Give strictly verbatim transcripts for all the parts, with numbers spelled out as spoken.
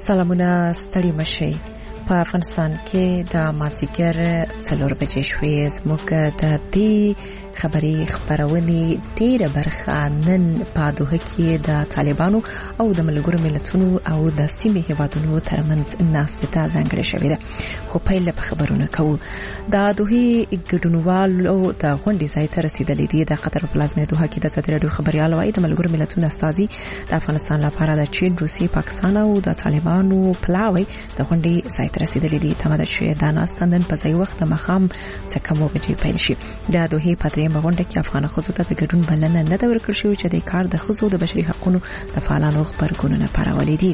سلامونه ستړي مشي. په افغانستان کې د مازیګر څلور بجې شوې زموږ د دې خبري خبرونې ډیره برخه نن په دوه کې د طالبانو او د ملګرو ملتونو او د سیمې هیوادونو ترمنځ ناستې ته ځانګړې شوې ده. خو پیل په خبرونه کوو. د دوه ګډونوالو د غونډې ځای ته رسیدلې دي. د قطر په پلازمینه دوه کې د ازادي راډیو خبريال وايي د ملګرو ملتونو استازي د افغانستان لپاره د چین، روسیې، پاکستان او د طالبانو پلاوي د غونډې ځای ته رسیدلې دي. تمه ده چې دا ناستندن په ځای وخت د مخام څخه کومه بجې پیل شي. د دوه پاتریم غونډه کې افغان خزو ته د ګډون بلنه نه ده ورکړل شوې چې د کار د خزو د بشري حقوقو د فعالانو خبرګونونه پرولې دي.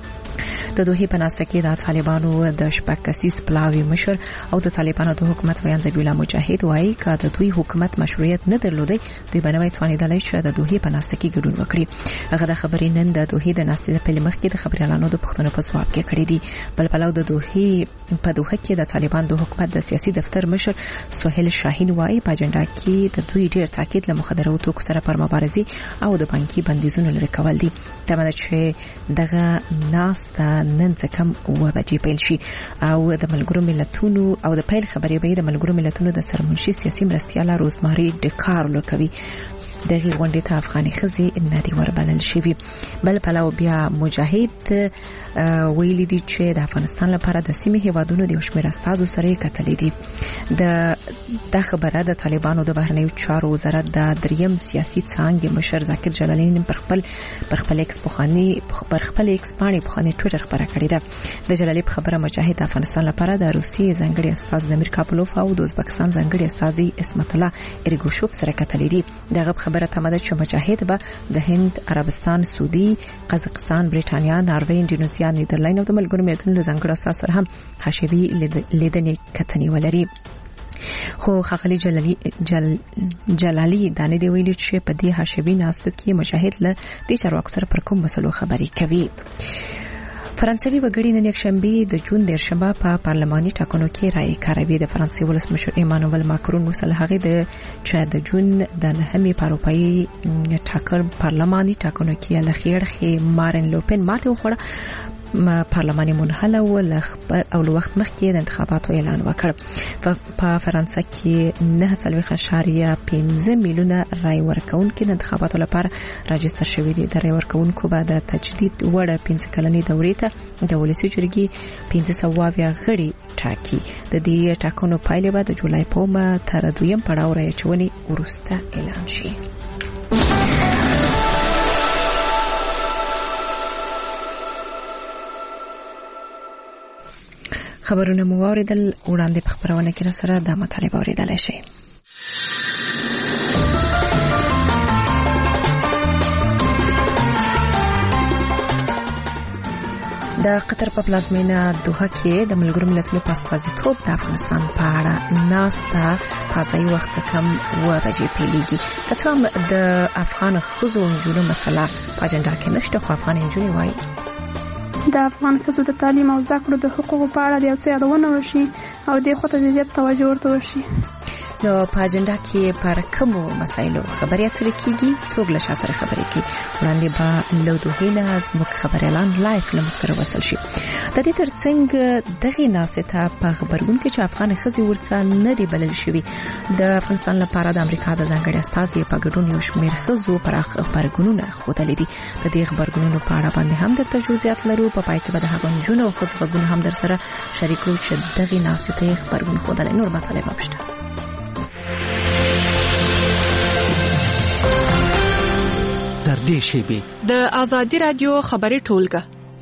د دوه په ناسته کې د طالبانو د شپږ کسیز پلاوی مشر او د طالبانو د حکومت ویان ذبیح الله مجاهد وايي چې د دوی حکومت مشروعیت نه درلودي. دوی بنوي توانیدلای چې د دوه په ناسته کې ګډون وکړي. هغه د خبرې نن د دوه د ناسته په لمخ کې د خبريالانو د پښتنو په ځواب کې کړې دي. بل بلو د دوه په دوه کې د طالبان د حکومت د سیاسي دفتر مشر سهیل شاهین وايي په اجنډا کې د دوی ډیر تاکید له مخدراتو توکو سره پر مبارزه او د بانکي بندیزونو لري کول دي. تمه چې دغه ناسته نن څخه و بجې پیل شي او د ملګرو ملتونو او د پیل خبرې به د ملګرو ملتونو د سرمنشي سیاسي مرستياله روزماري ډکارلو کوي. دغه غونډې ته افغاني خزي ندي وربلل شوی. بل پلاو بیا مجاهد ویلي دي چې د افغانستان لپاره د سیمې هیوادونو د شمیر استادو سره کتلې دي. د د خبره د طالبانو د بهرنیو چارو وزارت د دریم سیاسي څانګې مشر ذاکر جلالین پر خپل پر خپل ایکس بوخاني پر خپل ایکس باندې بوخاني ټوئیټر خبره کړې ده. د جلالي په خبره مجاهد د افغانستان لپاره د روسیې ځانګړي استاد زمیر کاپلوف او د ازبکستان ځانګړي استاد اسمت الله ارګوشوف سره کتلې دي. دغه خبره تمه چې مجاهد به د هند، عربستان، سعودي، قزاقستان، بریټانیا، ناروې، انډونیزیا، نیدرلند او د ملګرو ملتونو ځانګړي استاد سره هم حاشیوي لیدنې کتنې ولري. خو خغلی جلالی جل جلالی دانه دی ویلي چې په دې حاشیوي ناستو کې مجاهد له دې چارواکو سره پر کوم مسلو خبري کوي. فرانسوي وګړي نن یکشنبه د جون د شنبه په پارلماني ټاکنو کې رائے کاروي. د فرانسې ولسمشر ایمانوئل ماکرون وسله هغه د چې د جون د نهمې پاروپایي ټاکر پارلماني ټاکنو کې له خیر خې مارن لوپن ماته وخوړه. پارلماني منحله ول خبر او وخت مخکې د انتخاباتو اعلان وکړ. په فرانسه کې نه څلوي خشاریه پنځه میلیونه رای ورکونکو د انتخاباتو لپاره راجستر شوي دي. د رای ورکونکو بعد د تجدید وړ پنځه کلنې دورې ته د ولسی جرګې پنځه سوه غړي ټاکي. د دې ټاکنو پایله به د جولای په ما تر دویم پړاو راچونی ورسته اعلان شي. خبرونه مو اوریدل. وړاندې په خبرونه کې سره د مطالب اوریدل شي. د قطر په پلازمینه دوحه کې د ملګرو ملتونو په استازیتوب د افغانستان په اړه ناسته په ځای وخت کم و بجې پیلېږي. تاسو د افغان خزو انجونو مسله په اجنډا کې نشته. خو افغان انجونې وایي د افغان ښځو د تعلیم او زده کړو د حقوقو په اړه د یو څه یادونه وشي او د خو ته زیات توجه ورته وشي. نو په اجنډا کې پر کومو مسایلو خبرې اترې کیږي؟ څوک له شاسره خبرې کوي؟ وړاندې به له دوه نه زموږ خبريالان لایف له مخ سره وصل شي. د دې ترڅنګ دغه ناسته په خبرګون کې چې افغان ښځې ورته نه دی بلل شوی. د افغانستان لپاره د امریکا د ځانګړي استازي په ګډون یو شمېر ښځو پر خبرګونونه خوتلې دي. د دې خبرګونونو په اړه باندې هم د تجویزات لرو. په پای کې به د هغو جنونو او خبرګون هم در سره شریکو چې دغه ناسته خبرګون خوتلې. نور مطالب مشته. در دې شیبه د ازادي رادیو خبري ټولګه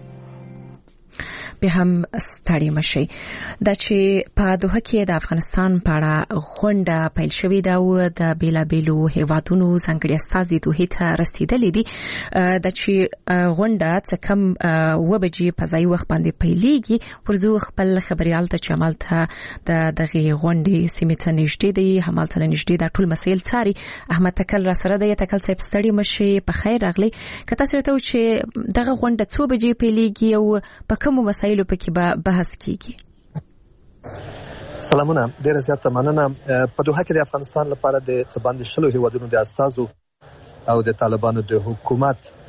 به هم ستړي مشي. د چې په دوه کې د افغانستان په اړه غونډه پیل شوې ده او د بیلابیلو هیوادونو څنګه استازي دوه ته رسیدلې دي. د چې غونډه څخه و بجې په ځای وخت باندې پیلېږي. ورزو خپل خبريال ته چې عمل ته د دغه غونډې سیمه ته نږدې دی همال ته نږدې د ټول مسایل څاري. احمد تکل را سره دی. تکل صاحب ستړي مشي. په خیر راغلی. کته سره ته چې دغه غونډه څو بجې پیلېږي او په کومو مسایلو پکې به بحث کیږي؟ سلامونه. ډیره زیاته مننه. په دوحه کې د افغانستان لپاره د څه باندې شلو هیوادونو د استازو او د طالبانو د حکومت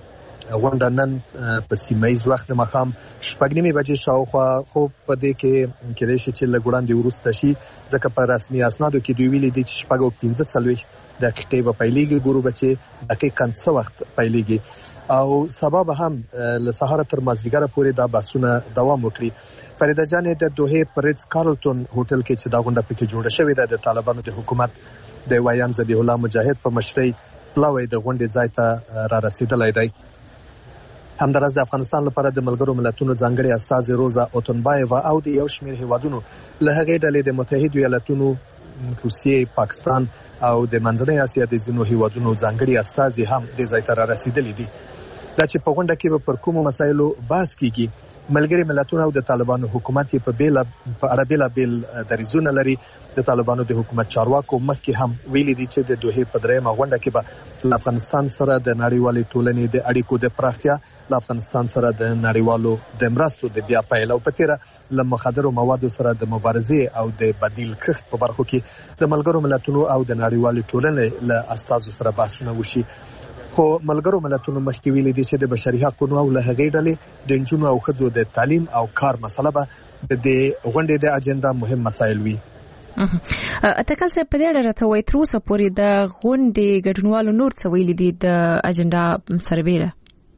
غونډه نن په سیمه ییز وخت د ماښام شپږ نیمې بجې شاوخوا خو په دې کې کېدای شي چې لږ وړاندې وروسته شي ځکه په رسمي اسنادو کې دوی ویلي دي چې شپږ او پنځه څلوېښت دقیقې به پیلېږي، ګورو به چې دقیقاً څه وخت پیلېږي او سبا به هم له سهاره تر مازدیګره پورې دا بحثونه دوام وکړي. فریده جانې د دوحې په ریټز کارلټون هوټل کې چې دا غونډه پکې جوړه شوې ده د طالبانو د حکومت د ویان ذبیح الله مجاهد په مشرۍ پلاوی د غونډې ځای ته را رسیدلی دی. همداراز د افغانستان لپاره د ملګرو ملتونو ځانګړي استازي روزا اوتونبایوا او د یو شمېر هیوادونو له هغې ډلې د متحدو ایالتونو، روسیې، پاکستان او د منځنۍ اسیا د ځینو هیوادونو ځانګړي استازي هم دې ځای ته را رسیدلي دي. دا چې په غونډه کې به پر کومو مسایلو بحث کیږي، ملګري ملتونه او د طالبانو حکومت په بیل په اړه بیلابیل دریځونه لري. د طالبانو د حکومت چارواکو مخکې هم ویلي دي چې د دوحې په درېیمه غونډه کې به له افغانستان سره د نړیوالې ټولنې د اړیکو د پراختیا، له افغانستان سره د نړیوالو د مرستو د بیا پیل او په تیره له مخدرو موادو سره د مبارزې او د بدیل کښت په برخو کې د ملګرو ملتونو او د نړیوالې ټولنې له استازو سره بحثونه وشي. خو ملګرو ملتونو مخکې ویلي دي چې د بشري حقوقو او له هغې ډلې د نجونو او ښځو د تعلیم او کار مسله به د غونډې د اجنډا مهم مسایل وي. اتکل صاحب په دې اړه راته وایي تر اوسه پورې د غونډې ګډونوالو نور څه ویلي دي د اجنډا سربیره؟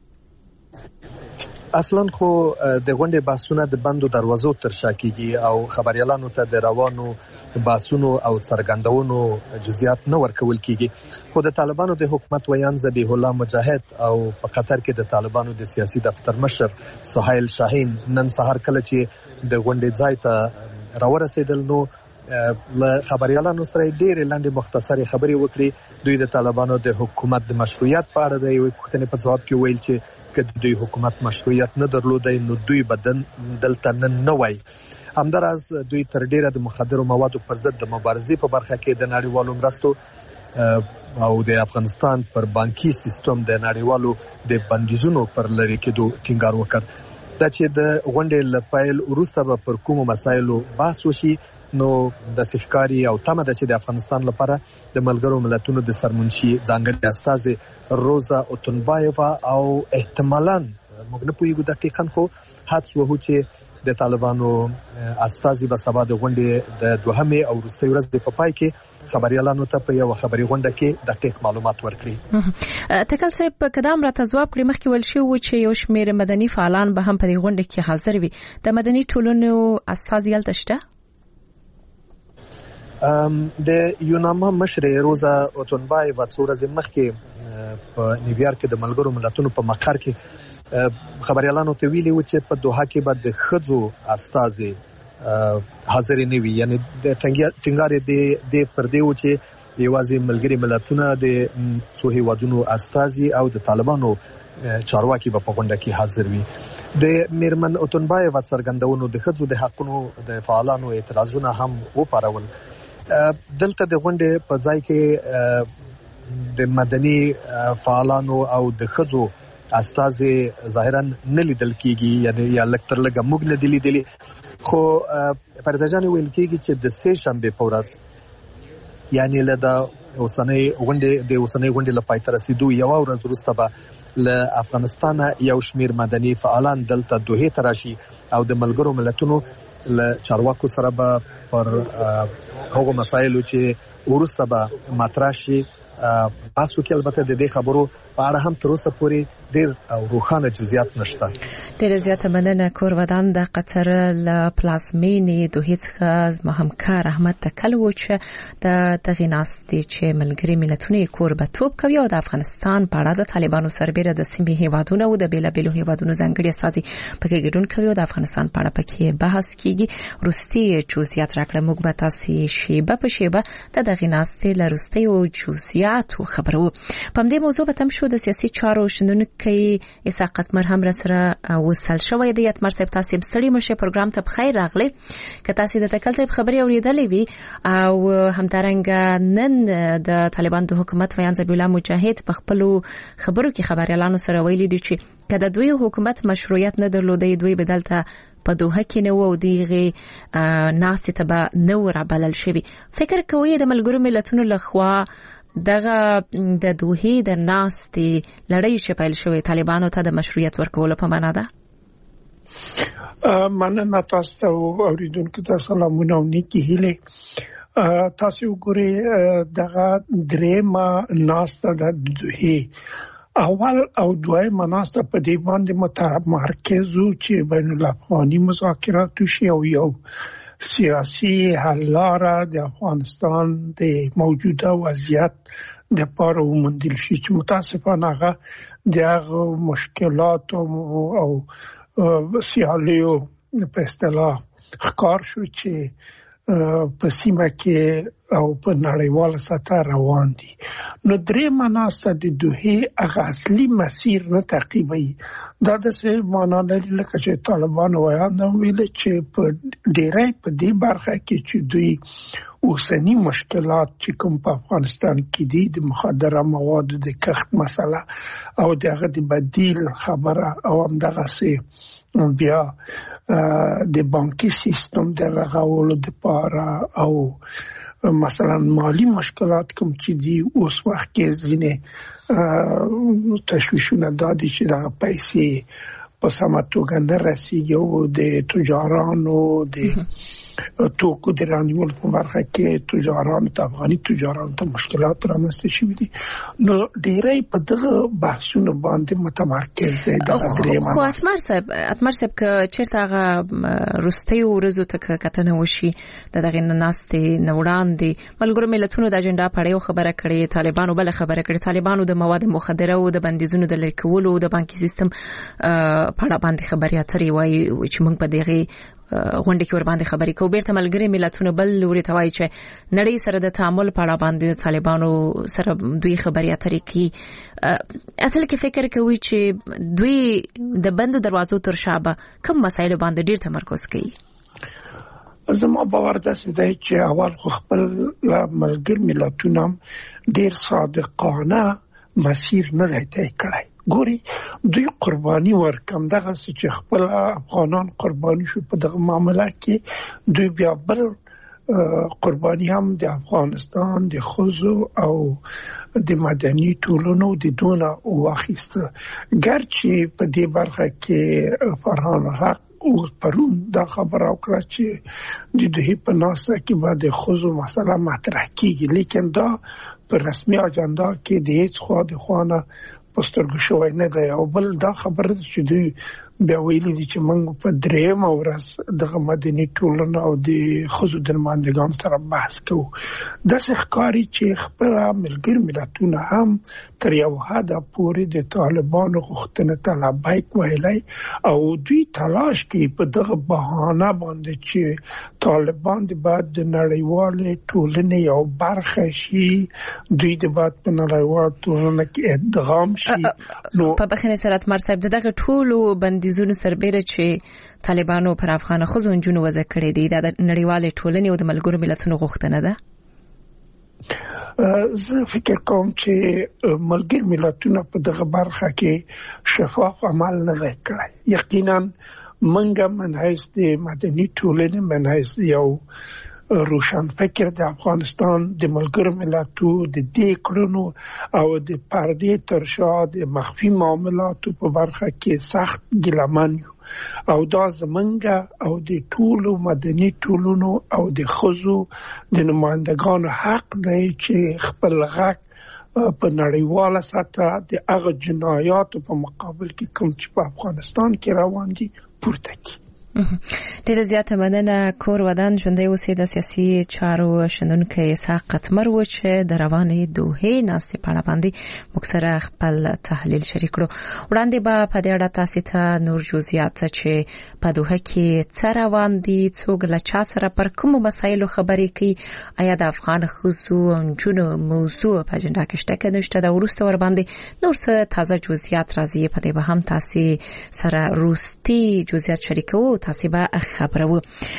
اصلا خو د غونډې بحثونه د بندو دروازو تر شا کیږي او خبريالانو ته د روانو بحثونو او څرګندونو جزئیات نه ورکول کیږي. خو د طالبانو د حکومت ویان ذبیح الله مجاهد او په قطر کې د طالبانو د سیاسي دفتر مشر سهیل شاهین نن سهار کله چې د غونډې ځای ته راورسېدل نو له خبريالانو سره ډېرې لنډې مختصرې خبرې وکړي. دوی د طالبانو د حکومت د مشروعیت په اړه د یوې پوښتنې په ځواب کې ویل چې که دوی حکومت مشروعیت نه درلودی نو دوی بدن دلته نن نه وای. همداراز دوی تر ډیره د مخدرو موادو پر ضد د مبارزې په برخه کې د نړیوالو مرستو او د افغانستان پر بانکي سیستم د نړیوالو د بندیزونو پر لرې کېدو ټینګار وکړ. دا چې د غونډې له پیل وروسته به پر کومو مسایلو بحث وشي نو د سحکاري او تمه ده چې د افغانستان لپاره د ملګرو ملتونو د سرمنشي ځانګړي استازي روزا اوتونبایوا او احتمالاً موږ نه پوهیږو دقیقاً خو حدس وهو چې د طالبانو استازي به سبا د غونډې د دوهمې او وروستۍ ورځې په پای کې خبريالانو ته په یو خبري غونډه کې دقیق معلومات ورکړي. تکل صاحب کدام راته ځواب کړی مخکې ول شو چې یو شمېر مدني فعالان به هم په دې غونډه کې حاضر وي. د مدني ټولنو استازي هلته شته؟ د یوناما مشر روزا اوتونبایوا څو ورځې مخکې په نیویارک کې د ملګرو ملتونو په مقر کې خبريالانو ته ویلي و چې په دوحه کې به د ښځو استازي حاضر نه وي. یعنی د ټینګار دی د پردې و چې یوازې ملګري ملتونه د څو هیوادونو استازي او د طالبانو چارواکي به په غونډه کې حاضر وي. د میرمن اوتونبایوا څرګندونو د ښځو د حقونو د فعالانو اعتراضونه هم وپارول. دلته د غونډې په ځای کې د مدني فعالانو او د ښځو استازي ظاهرا نه لیدل کیږي، یعنی یا لکتر لګه موږ نه دي لیدلي. خو فرده جان ویل کیږي چې د سه شنبه په ورځ یعنی له د اوسنۍ غونډې د اوسنۍ غونډې لپاره تر رسیدو یو ورځ وروسته به له افغانستان یو شمیر مدني فعالان دلته دوحې ته راشي او د ملګرو ملتونو له چارواکو سره به پر هغو مسایلو چې وروسته به مطرح شي تاسو کې البته د دې خبرو په اړه هم تر اوسه پورې ډېر او روښانه جزئیات نشته. ډېر زیاته مننه. کور ودان د قطر له پلازمینې دوحې څخه زما همکار احمد تکل و چې د دغې ناستې چې ملګري ملتونه یې کوربهتوب کوي او د افغانستان په اړه د طالبانو سربیره د سیمې هیوادونو او د بېلابېلو هیوادونو ځانګړي استازي پکې ګډون کوي او د افغانستان په اړه پکې بحث کیږي. وروستي جزئیات راکړه موږ به تاسې شیبه په شیبه د دغې ناستې له وروستیو جزئیاتو خبرو. په همدې موضوع به تم شو د سیاسي چارو شنونکي اسحاق اتمر هم را سره وصل شوی دی. اتمر صاحب تاسو هم ستړي مشه پروګرام ته بخیر راغلی. که تاسو د تکل صاحب خبري اوریدلې وي او همدارنګه نن د طالبان د حکومت ویان ذبیح الله مجاهد په خپل خبرو کې خبريالانو سره ویلي دي چې کله دوی حکومت مشروعیت نه درلودي دوی بدلته په دوحه کې نو او دیغه ناس ته به نو را بلل شي. فکر کوي د ملګرو ملتونو لخوا دغه د دوحې د ناستې لړۍ چې پیل شوې طالبانو ته د مشروعیت ورکولو په معنا ده؟ مننه تاسو ته اوریدونکو ته سلامونه او نیکی هیله. تاسو وګورئ دغه درېمه ناسته د دوحې اول او دویمه ناسته په دې باندې متمرکز وو چې بین الافغاني مذاکرات وشي او یو سیاسي حل لاره د افغانستان د موجوده وضعیت د پاره وموندل شي چې متاسفانه هغه دغه مشکلات او سیالیو په اصطلاح ښکار شو چې په سیمه کې او په نړیواله سطح روان دي. نو درېمه ناسته د دوحې هغه اصلي مسیر نه تعقیبوي. دا داسې معنا لري لکه چې طالبانو وایي ویل چې په ډېری په دې برخه کې چې دوی اوسنی مشکلات چې کوم په افغانستان کې دي د مخدره موادو د کښت مسله او دغه د بدیل خبره او هم دغه سي بیا د بانکي سیستم د رغولو لپاره او مثلا مالی مشکلات کوم چې دي اوس وخت کې ځینې تشویشونه دادي چې دغه پیسې په سمه توګه نه رسیږي او د تجارانو د توکو د رانیولو په برخه کې تجارانو ته افغاني تجارانو ته مشکلات رامنځته شوي دي. نو ډېری په دغه بحثونو باندې متمرکز دی. خو اتمر صاحب اتمر صاحب که چېرته هغه وروستۍ ورځو ته کتنه وشي د دغې ناستې نه وړاندې ملګرو ملتونو د اجنډا په اړه خبره کړې، طالبانو بله خبره کړې، طالبانو د مواد مخدره او د بندیزونو د لرې کولو د بانکي سیستم په اړه باندې خبرې اترې وایي چې موږ په دغې غونډه کې ور باندې خبرې کوو. بیرته ملګري ملتونو بل لوري ته وایي چې نړۍ سره د تعامل په اړه باندې طالبانو سره دوی خبرې اترې کوي. اصل کې فکر کوي چې دوی د بندو دروازو تر شا به کوم مسایل باندې ډیر تمرکز کوي؟ زما باور داسې دی چې اول خو خپل ملګري ملتونه ډیر صادقانه مسیر نه دی طی کړی. ګوري دوی قرباني ورکم دغه چې خپل افغانان قرباني شو په دغه معاملې کې دوی بیا بل قرباني هم د افغانستان د خزو او د مدني ټولنو د دونه واخیسته. ګرچې په دې برخه کې فرهان حق او پرون دا خبر او کړ چې د دوی په ناسه کې به د خزو مسله مطرح کیږي، لیکن دا په رسمي اجنډا کې د هیڅ خوا د خوانه پسترګو شوی نه دی. او بل دا خبره چې دوی بیا ویلي دي چې موږ په درېیمه ورځ دغه مدني ټولنه او د ښځو د نمایندګانو سره بحث کوو. داسې ښکاري چې خپله ملګري ملتونه هم تر یو حده پورې د طالبانو غوښتنې ته لبیک ویلی او دوی تلاش کوي په دغه بهانه باندې چې طالبان د باید د نړیوالې ټولنې یو برخه شي، دوی د باید په نړیواله ټولنه کې ادغام شي. نو په بخښنې سره اتمر صاحب دغه ټولو بندیزونو سربېره چې طالبانو پر افغان ښځو نجونو وضع کړې دي د نړیوالې ټولنې او د ملګرو ملتونو غوښتنه ده؟ زه فکر کوم چې ملګري ملتونه په دغه برخه کې شفاف عمل نه دی کړی. یقینا منګه من حیث د مدني ټولنې من حیث یو روشن فکر د افغانستان د ملګرو ملتو د دې کړنو او د پردې تر شا د مخفي معاملاتو په برخه کې سخت ګیلمن یو او دا زمونږ او د ټولو مدني ټولنو او د ښځو د نمایندګانو حق دی چې خپل غږ په نړیواله سطح د هغه جنایاتو په مقابل کې کوم چې په افغانستان کې روان دي پورته کړي. ډیره زیاته مننه. کور ودان ژوندۍ اوسئ. د سیاسي چارو شنونکي اسحاق اتمر و چې د روانې دوحې ناستې په اړه باندې موږ سره خپل تحلیل شریک کړو. وړاندې به په دې اړه تاسو ته نور جزئیات چې په دوحه کې څه روان دي، څوک له چا سره پر کومو مسایلو خبرې کوي، آیا د افغان ښځو او نجونو موضوع په اجنډا کې شته که نشته، د وروسته ور باندې نور څه تازه جزئیات راځي په دې به هم تاسو سره وروستي جزئیات شریکوو، تاسو به خبرو.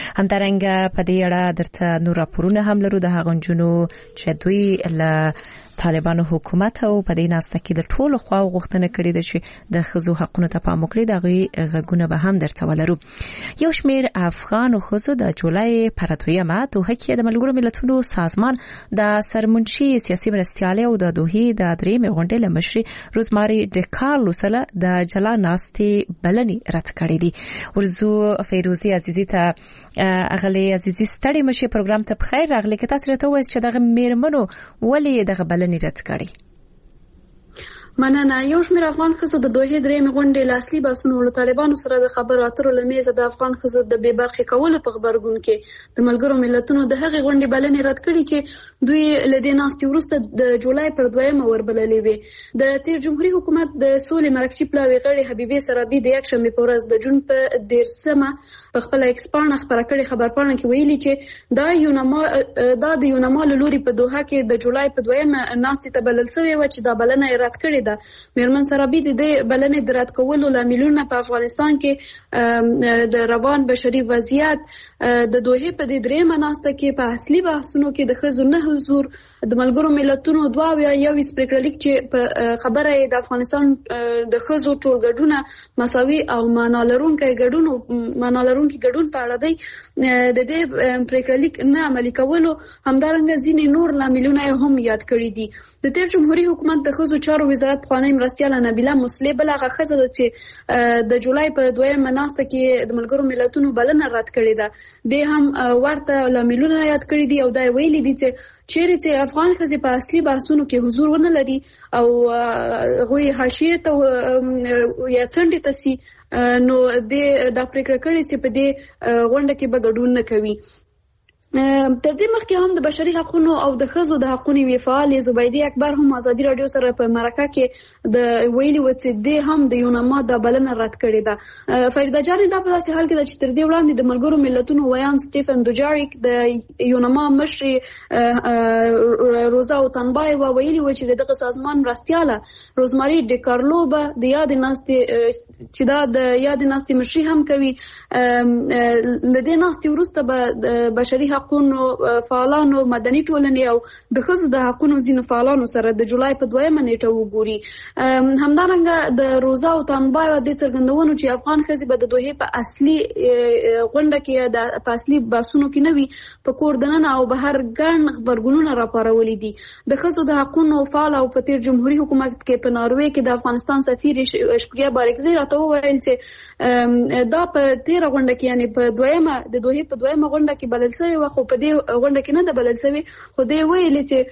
همدارنګه په دې اړه درته نور راپورونه هم لرو د هغه نجونو چې دوی له طالبانو حکومت او په دې ناسته کې د ټولو خواو غوښتنه کړې ده چې د ښځو حقونو ته پام وکړي. دغه غږونه به هم درته ولرو. یو شمېر افغان ښځو د جولای پر دویمه دوحه کې د ملګرو ملتونو سازمان د سرمنشي سیاسي مرستیالې او د دوحې د درېیمې غونډې له مشرې روزماري ډیکارلو سره د جلا ناستې بلنې رد کړې دي. ورزو فیروزي عزیزي ته اغلی عزیزي ستړي مشه پروګرام ته بخیر راغلی. که تاسو راته وایئ چې دغه میرمنو ولې دغه بلنې رد کړې؟ مننه. یو شمېر افغان ښځو د دوحې درېیمې غونډې له اصلي بحثونو له طالبانو سره د خبرو اترو له میزه د افغان ښځو د بې برخې کولو په غبرګون کې د ملګرو ملتونو د هغې غونډې بلنې رد کړې چې دوی له دې ناستې وروسته د جولای پر دویمه وربللې وې. د تیر جمهوري حکومت د سولې مرکچي پلاوي غړي حبیبې سرابي د یکشنبې په ورځ د جون په دیرسمه په خپله ایکس پاڼه خپره کړې خبرپاڼه کې ویلي چې دا یونما دا د یونما له لوري په دوحه کې د جولای په دویمه ناستې ته بلل شوې وه چې دا بلنه یې رد کړې ده. میرمن سرابي د دې بلنې د رد کولو لاملونه په افغانستان کې د روان بشري وضعیت، د دوحې په دې درېیمه ناسته کې په اصلي بحثونو کې د ښځو نه حضور، د ملګرو ملتونو دوه اویا یویشت پرېکړه لیک چې په خبره یې د افغانستان د ښځو ټول ګډونه مساوي او معنا لرونکی ګډون معنا لرونکي ګډون په اړه دی. د دې پرېکړه لیک نه عملي کولو همدارنګه ځینې نور لاملونه هم یاد کړي دي. د تیر جمهوري حکومت د ښځو چارو وزارت پخوانۍ مرستیاله نبیله مسلې بل هغه ښځه ده چې د جولای په دویمه ناسته کې د ملګرو ملتونو بلنه رد کړې ده. دې هم ورته لاملونه یاد کړي دي او دا ویلي دي چې چیرې چې افغان ښځې په اصلي بحثونو کې حضور ونه لري او هغوی حاشیې ته یا څنډې ته سي، نو دا پرېکړه کړې چې په دې غونډه کې به ګډون نه کوي. تر دې مخکې هم د بشري حقونو او د ښځو د حقونو وی فعال زبیدې اکبر هم ازادي رادیو سره په مرکه کې د ویلي و چې د هم د یونما د بلنه رد کړې ده. فریده جان دا په داسې حال کې ده چې تر دې وړاندې د ملګرو ملتونو ویان سټیفن دوجاریک د یونما مشرې روزا اوتانبای و ویلي و چې دغه سازمان مرستیاله روزماري ډیکارلو به د یاد ناستې چې دا د یاد ناستې مشري هم کوي. لدې ناستې وروسته به بشري حقونو فعالانو، مدني ټولنې او د ښځو د حقونو ځینو فعالانو سره د جولای په دویمه نیټه وګوري. همدارنګه د روزا اوتانبای د څرګندونو چې افغان ښځې به د دوحې په اصلي غونډه کې د په اصلي بحثونو کې نه وي، په کور دننه او بهر ګڼ غبرګونونه راپارولي دي. د ښځو د حقونو فعال او په تیر جمهوري حکومت کې په ناروې کې د افغانستان سفیر شکریه بارکزی راته وویل چې دا په تیره غونډه کې یعنی په دویمه د دوحې په دویمه غونډه کې بلل شوی و، خو په دې غونډه کې نه ده بلل شوی. خو دې ویلي چې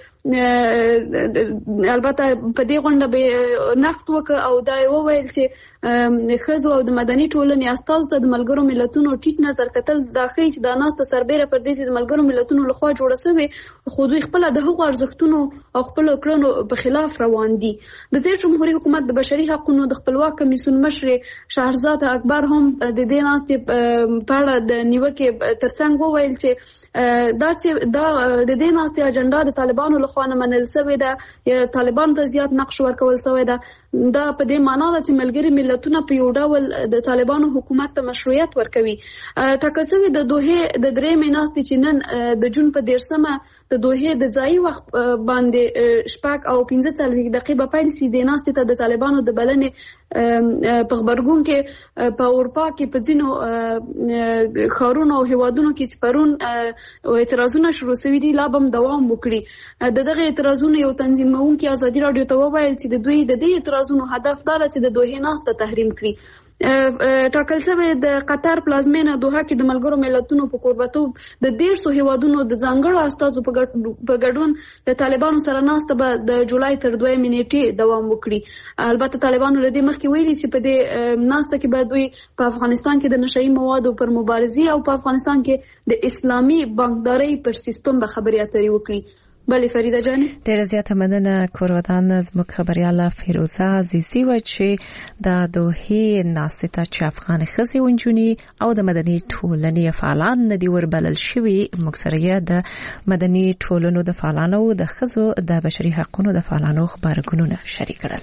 البته په دې غونډه به نقد وکړ او دا یې وویل چې ښځو او د مدني ټولنې استازو ته د ملګرو ملتونو ټیټ نظر کتل دا ښیي چې دا ناسته سربیره پر دې چې د ملګرو ملتونو لخوا جوړه شوې، خو دوی خپله د هغو ارزښتونو او خپلو کړنو په خلاف روان دي. د تیر جمهوري حکومت د بشري حقونو د خپلواک کمیسیون مشرې شهرزاد اکبر هم د دې ناستې په اړه د نیوکې ترڅنګ وویل چې دا چې دا د دې ناستې اجنډا د طالبانو لخوا نه منل شوې ده یا طالبانو ته زیات نقش ورکول شوی ده. دا په دې معنا ده چې ملګري ملتونه په یو ډول د طالبانو حکومت ته مشروعیت ورکوي. ټاکل شوې د دوحې د درېیمې ناستې چې نن د جون په دیرسمه د دوحې د ځایي وخت باندې شپږ او پنځه څلوېښت دقیقې به پیل شي. دې ناستې ته د طالبانو د بلنې په غبرګون کې په اروپا کې په ځینو ښارونو او هیوادونو کې چې پرون اعتراضونه شروع شوي دي لا به هم دوام وکړي. د دغه اعتراضونو یو تنظیمونکي ازادي رادیو ته وویل چې د دوی د دې اعتراضونو هدف دا ده چې د دوحې ناسته تحریم کړي. ټاکل شوی د قطر پلازمینه دوحه کې د ملګرو ملتونو په کوربتوب د دیرشو هیوادونو د ځانګړو استازو په ګډون د طالبانو سره ناسته به د جولای تر دویمې نیټې دوام وکړي. البته طالبانو له دې مخکې ویلي چې په دې ناسته کې به دوی په افغانستان کې د نشهیي موادو پر مبارزې او په افغانستان کې د اسلامي بانکدارۍ پر سیستم به خبرې اترې وکړي. بله فریده جان، ډیره زیاته مننه. کورودان زموږ خبرياله فیروزه عزیزي و چې د دوحې ناستې ته چې افغان ښځې او نجونې او د مدني ټولنې فعالان نه دي وربلل شوي، موږ سره یې د مدني ټولنو د فعالانو د ښځو د بشري حقونو د فعالانو خبرګونونه شریک کړل.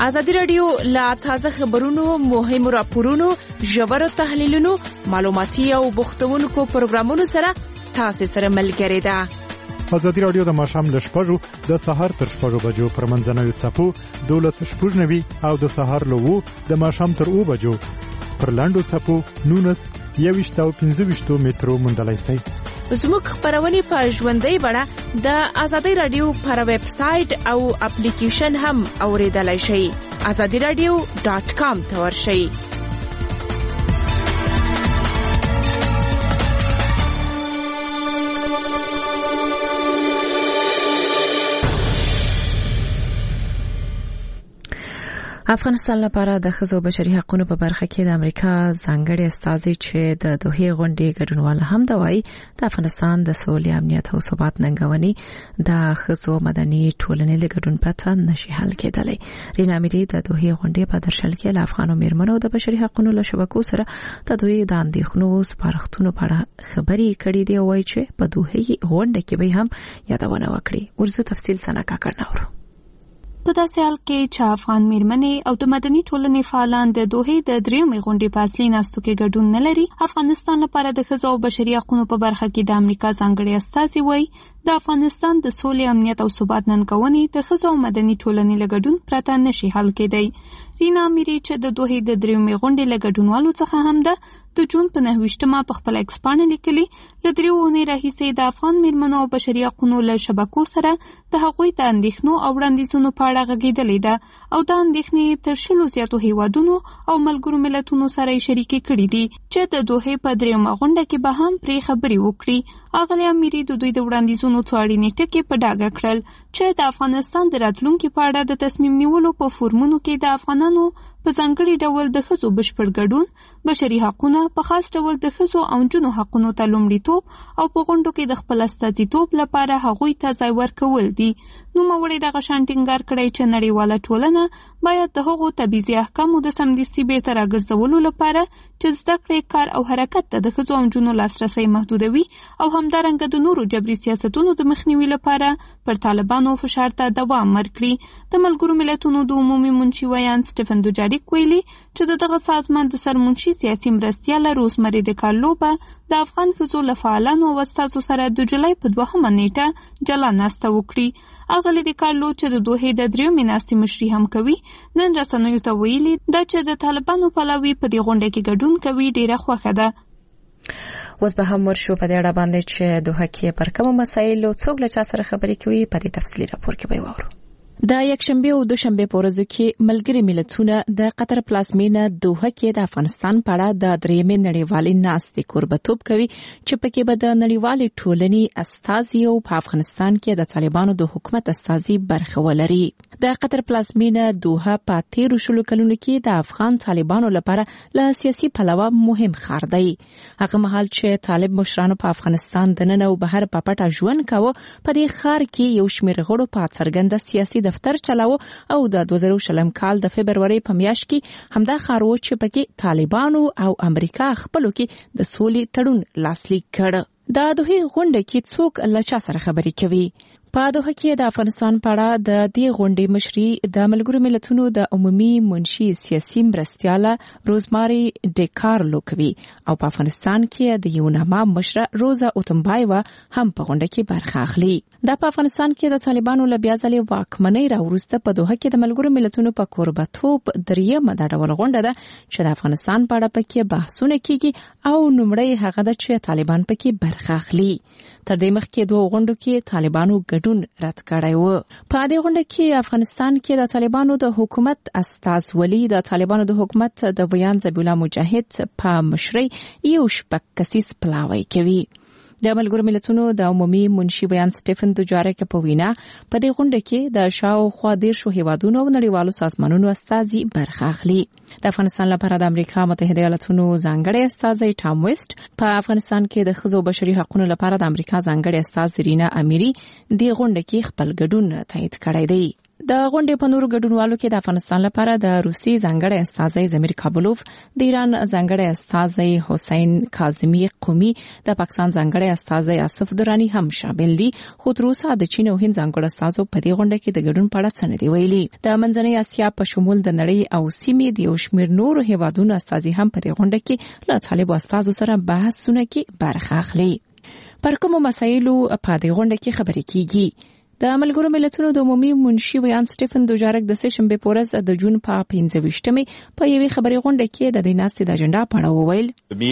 ازادي رادیو لا تازه خبرونو، مهمو راپورونو، ژورو تحلیلونو، معلوماتي او بوختونکو پروګرامونو سره تاسو سره ملګری ده. ازادي رادیو د ماښام د شپږو د سهار تر شپږو بجو پر منځنوي څپو دولس شپږ نوي او د سهار له وو د ماښام تر اوه بجو پر لاندو څپو نونس یويشت او پنځه ویشت مترو موندلای شئ. زموږ خبرونه په ژوندۍ بڼه د ازادي رادیو پر ویب سټ او اپلیکیشن هم اوریدلای شئ. azadi radio dot com ته ورشئ. افغانستان لپاره د ښځو بشري حقوقو په برخه کې د امریکا ځانګړي استازي چې د دوحې غونډې ګډونوال هم د وایي د افغانستان د سولې، امنیت او ثبات ننګونې د ښځو مدني ټولنې له ګډون پرته نشي حل کېدلی. رینا میری د دوحې غونډې په درشل کې له افغانو میرمنو د بشري حقوقو له شبکو سره د دوی د اندېښنو سپارښتنو په اړه خبرې کړې دي او وایي چې په دوحې غونډه کې به هم یادونه وکړي. ورزو تفصیل سنکا کړناورو. په داسې حال کې چې افغان میرمنې او د مدني ټولنې فعالان د دوحې د دریمې غونډې په اصلي ناستو کې ګډون نه لري، افغانستان لپاره د ښځو او بشري حقوقو په برخه کې د امریکا ځانګړي استازي وایي د افغانستان د سولې، امنیت او ثبات ننګونې د ښځو او مدني ټولنې له ګډون پرته نشي حل کېدی. رینا میری چې د دوحې د دریمې غونډې له ګډونوالو څخه هم ده، د جون په نهه ویشتمه په خپل ایکس پاڼه لیکلي له دریو اونۍ راهیسې د افغان میرمنو او بشري حقوقو له شبکو سره د هغوی د اندېښنو او وړاندیزونو په اړه غږېدلې ده او د اندېښنې تر شلو زیاتو هیوادونو او ملګرو ملتونو سره یې شریکې کړي دي چې د دوحې په دریمه غونډه کې به هم پرې خبرې وکړي. اغلې امیري د دوی د وړاندیزونو څو اړینې ټکي په ډاګه کړل چې د افغانستان د راتلونکي په اړه د تصمیم نیولو په فورمونو کې د افغانانو په ځانګړي ډول د ښځو بشپړ ګډون، بشري حقونه، په خاص ډول د ښځو او نجونو حقونو ته لومړیتوب او په غونډو کې د خپل استازیتوب لپاره هغوی ته ځای ورکول دي. نوموړي دغه شان ټینګار کړی چې نړیواله ټولنه باید د هغو تبعیضي احکامو د سمدستي بیرته راګرځولو لپاره چې زده کړې، کار او حرکت ته د ښځو او نجونو لاسرسی محدودوي او همدارنګه د نورو جبري سیاستونو د مخنیوي لپاره پر طالبانو فشار ته دوام ورکړي. د ملګرو ملتونو د عمومي منشي ویان سټیفن دوجاریک ویلي چې د دغه سازمان د سرمنشي سیاسي مرستیاله روزمري د کارلو به د افغان ښځو له فعالانو او استازو سره د جولای په دوهمه نیټه جلا ناسته وکړي. اغلې د کارلو چې د دوحې د دریمې ناستې مشري هم کوي نن رسنیو ته ویلي دا چې د طالبانو پلوي په دې غونډه کې ګډون کوي ډیره خوښه ده. اوس به هم ورشو په دې اړه باندې چې دوحه کې پر کومو مسایلو څوک له چا سره خبرې کوي په دې تفصیلي راپور کې به وورو. د یکشنبه او دوشنبه په ورځو کې ملګري ملتونه د قطر پلازمینه دوحه کې د افغانستان په اړه د دریمې نړیوالې ناستې کوربتوب کوي چې پکې به د نړیوالې ټولنې استازي او په افغانستان کې د طالبانو د حکومت استازي برخه ولري. د قطر پلازمینه دوحه په تیرو شلو کلونو کې د افغان طالبانو لپاره له سیاسي پلوه مهم ښار دی. هغه مهال چې طالب مشرانو په افغانستان د نن او بهر په پټه ژوند کاوه، په دې ښار کې یو شمېر غړو په څرګنده سیاسي دفتر چلاوه او د دوه زره شلم کال د فبرवरी په میاشت کې همدا ښار و چې پکې طالبانو او امریکا خپلو کې د سولې تړون لاسلیک کړ. د دوحې غونډه کې څوک له چا سره خبرې کوي؟ په دوحه کې د افغانستان په اړه د دې غونډې مشري د ملګرو ملتونو د عمومي منشي سیاسي مرستیاله روزماري ډیکارلو کوي او په افغانستان کې د یوناما مشره روزا اوتمبایوا هم په غونډه کې برخه اخلي. دا په افغانستان کې د طالبانو له بیا ځلې واکمنۍ راوروسته په دوحه کې د ملګرو ملتونو په کوربتوب دریمه د ډول غونډه ده چې د افغانستان په اړه پکې بحثونه کیږي او نومړی هغه ده چې طالبان پکې برخه اخلي. تر دې مخکې دوه غونډو کې طالبانو ګډون رد کړی و. په دې غونډه کې افغانستان کې د طالبانو د حکومت استازولي د طالبانو د حکومت د بیان ذبیح الله مجاهد په مشرۍ یو شپږ کسیز پلاوی کوي. د ملګرو ملتونو د عمومي منشي بیان سټیفن دوجاریک په وینا په دې غونډه کې د شاوخوا دیرشو هیوادونو او نړیوالو سازمانونو استازي برخه اخلي. د افغانستان لپاره د امریکا متحده ایالاتونو ځانګړي استازي ټام ویسټ، په افغانستان کې د ښځو بشري حقوقو لپاره د امریکا ځانګړي استاز رینا امیری د غونډه کې خپل ګډون تایید کړی دی. د غونډې په نورو ګډونوالو کې د افغانستان لپاره د روسي ځانګړي استازی زمیر کابلوف، د ایران ځانګړي استازی حسین کاظمی قومي، د پاکستان ځانګړي استازی آصف درانی هم شامل دي. خو تر اوسه د چین او هند ځانګړي استازو په دې غونډه کې د ګډون په اړه څه نه دی ویلي. د منځنۍ اسیا په شمول د نړۍ او سیمې د یو شمېر نورو هیوادونو استازي هم په دې غونډه کې له طالبو استازو سره بحثونه کې برخه اخلي. پر کومو مسایلو په دې غونډه کې خبرې کیږي؟ د ملګرو ملتونو د عمومي منشي ویان سټیفن دوجارک د سشنبه په ورځ د جون په پنځه ویشتمې په یوې خبري غونډه کې د دې ناستې د اجنډا په اړه وویل.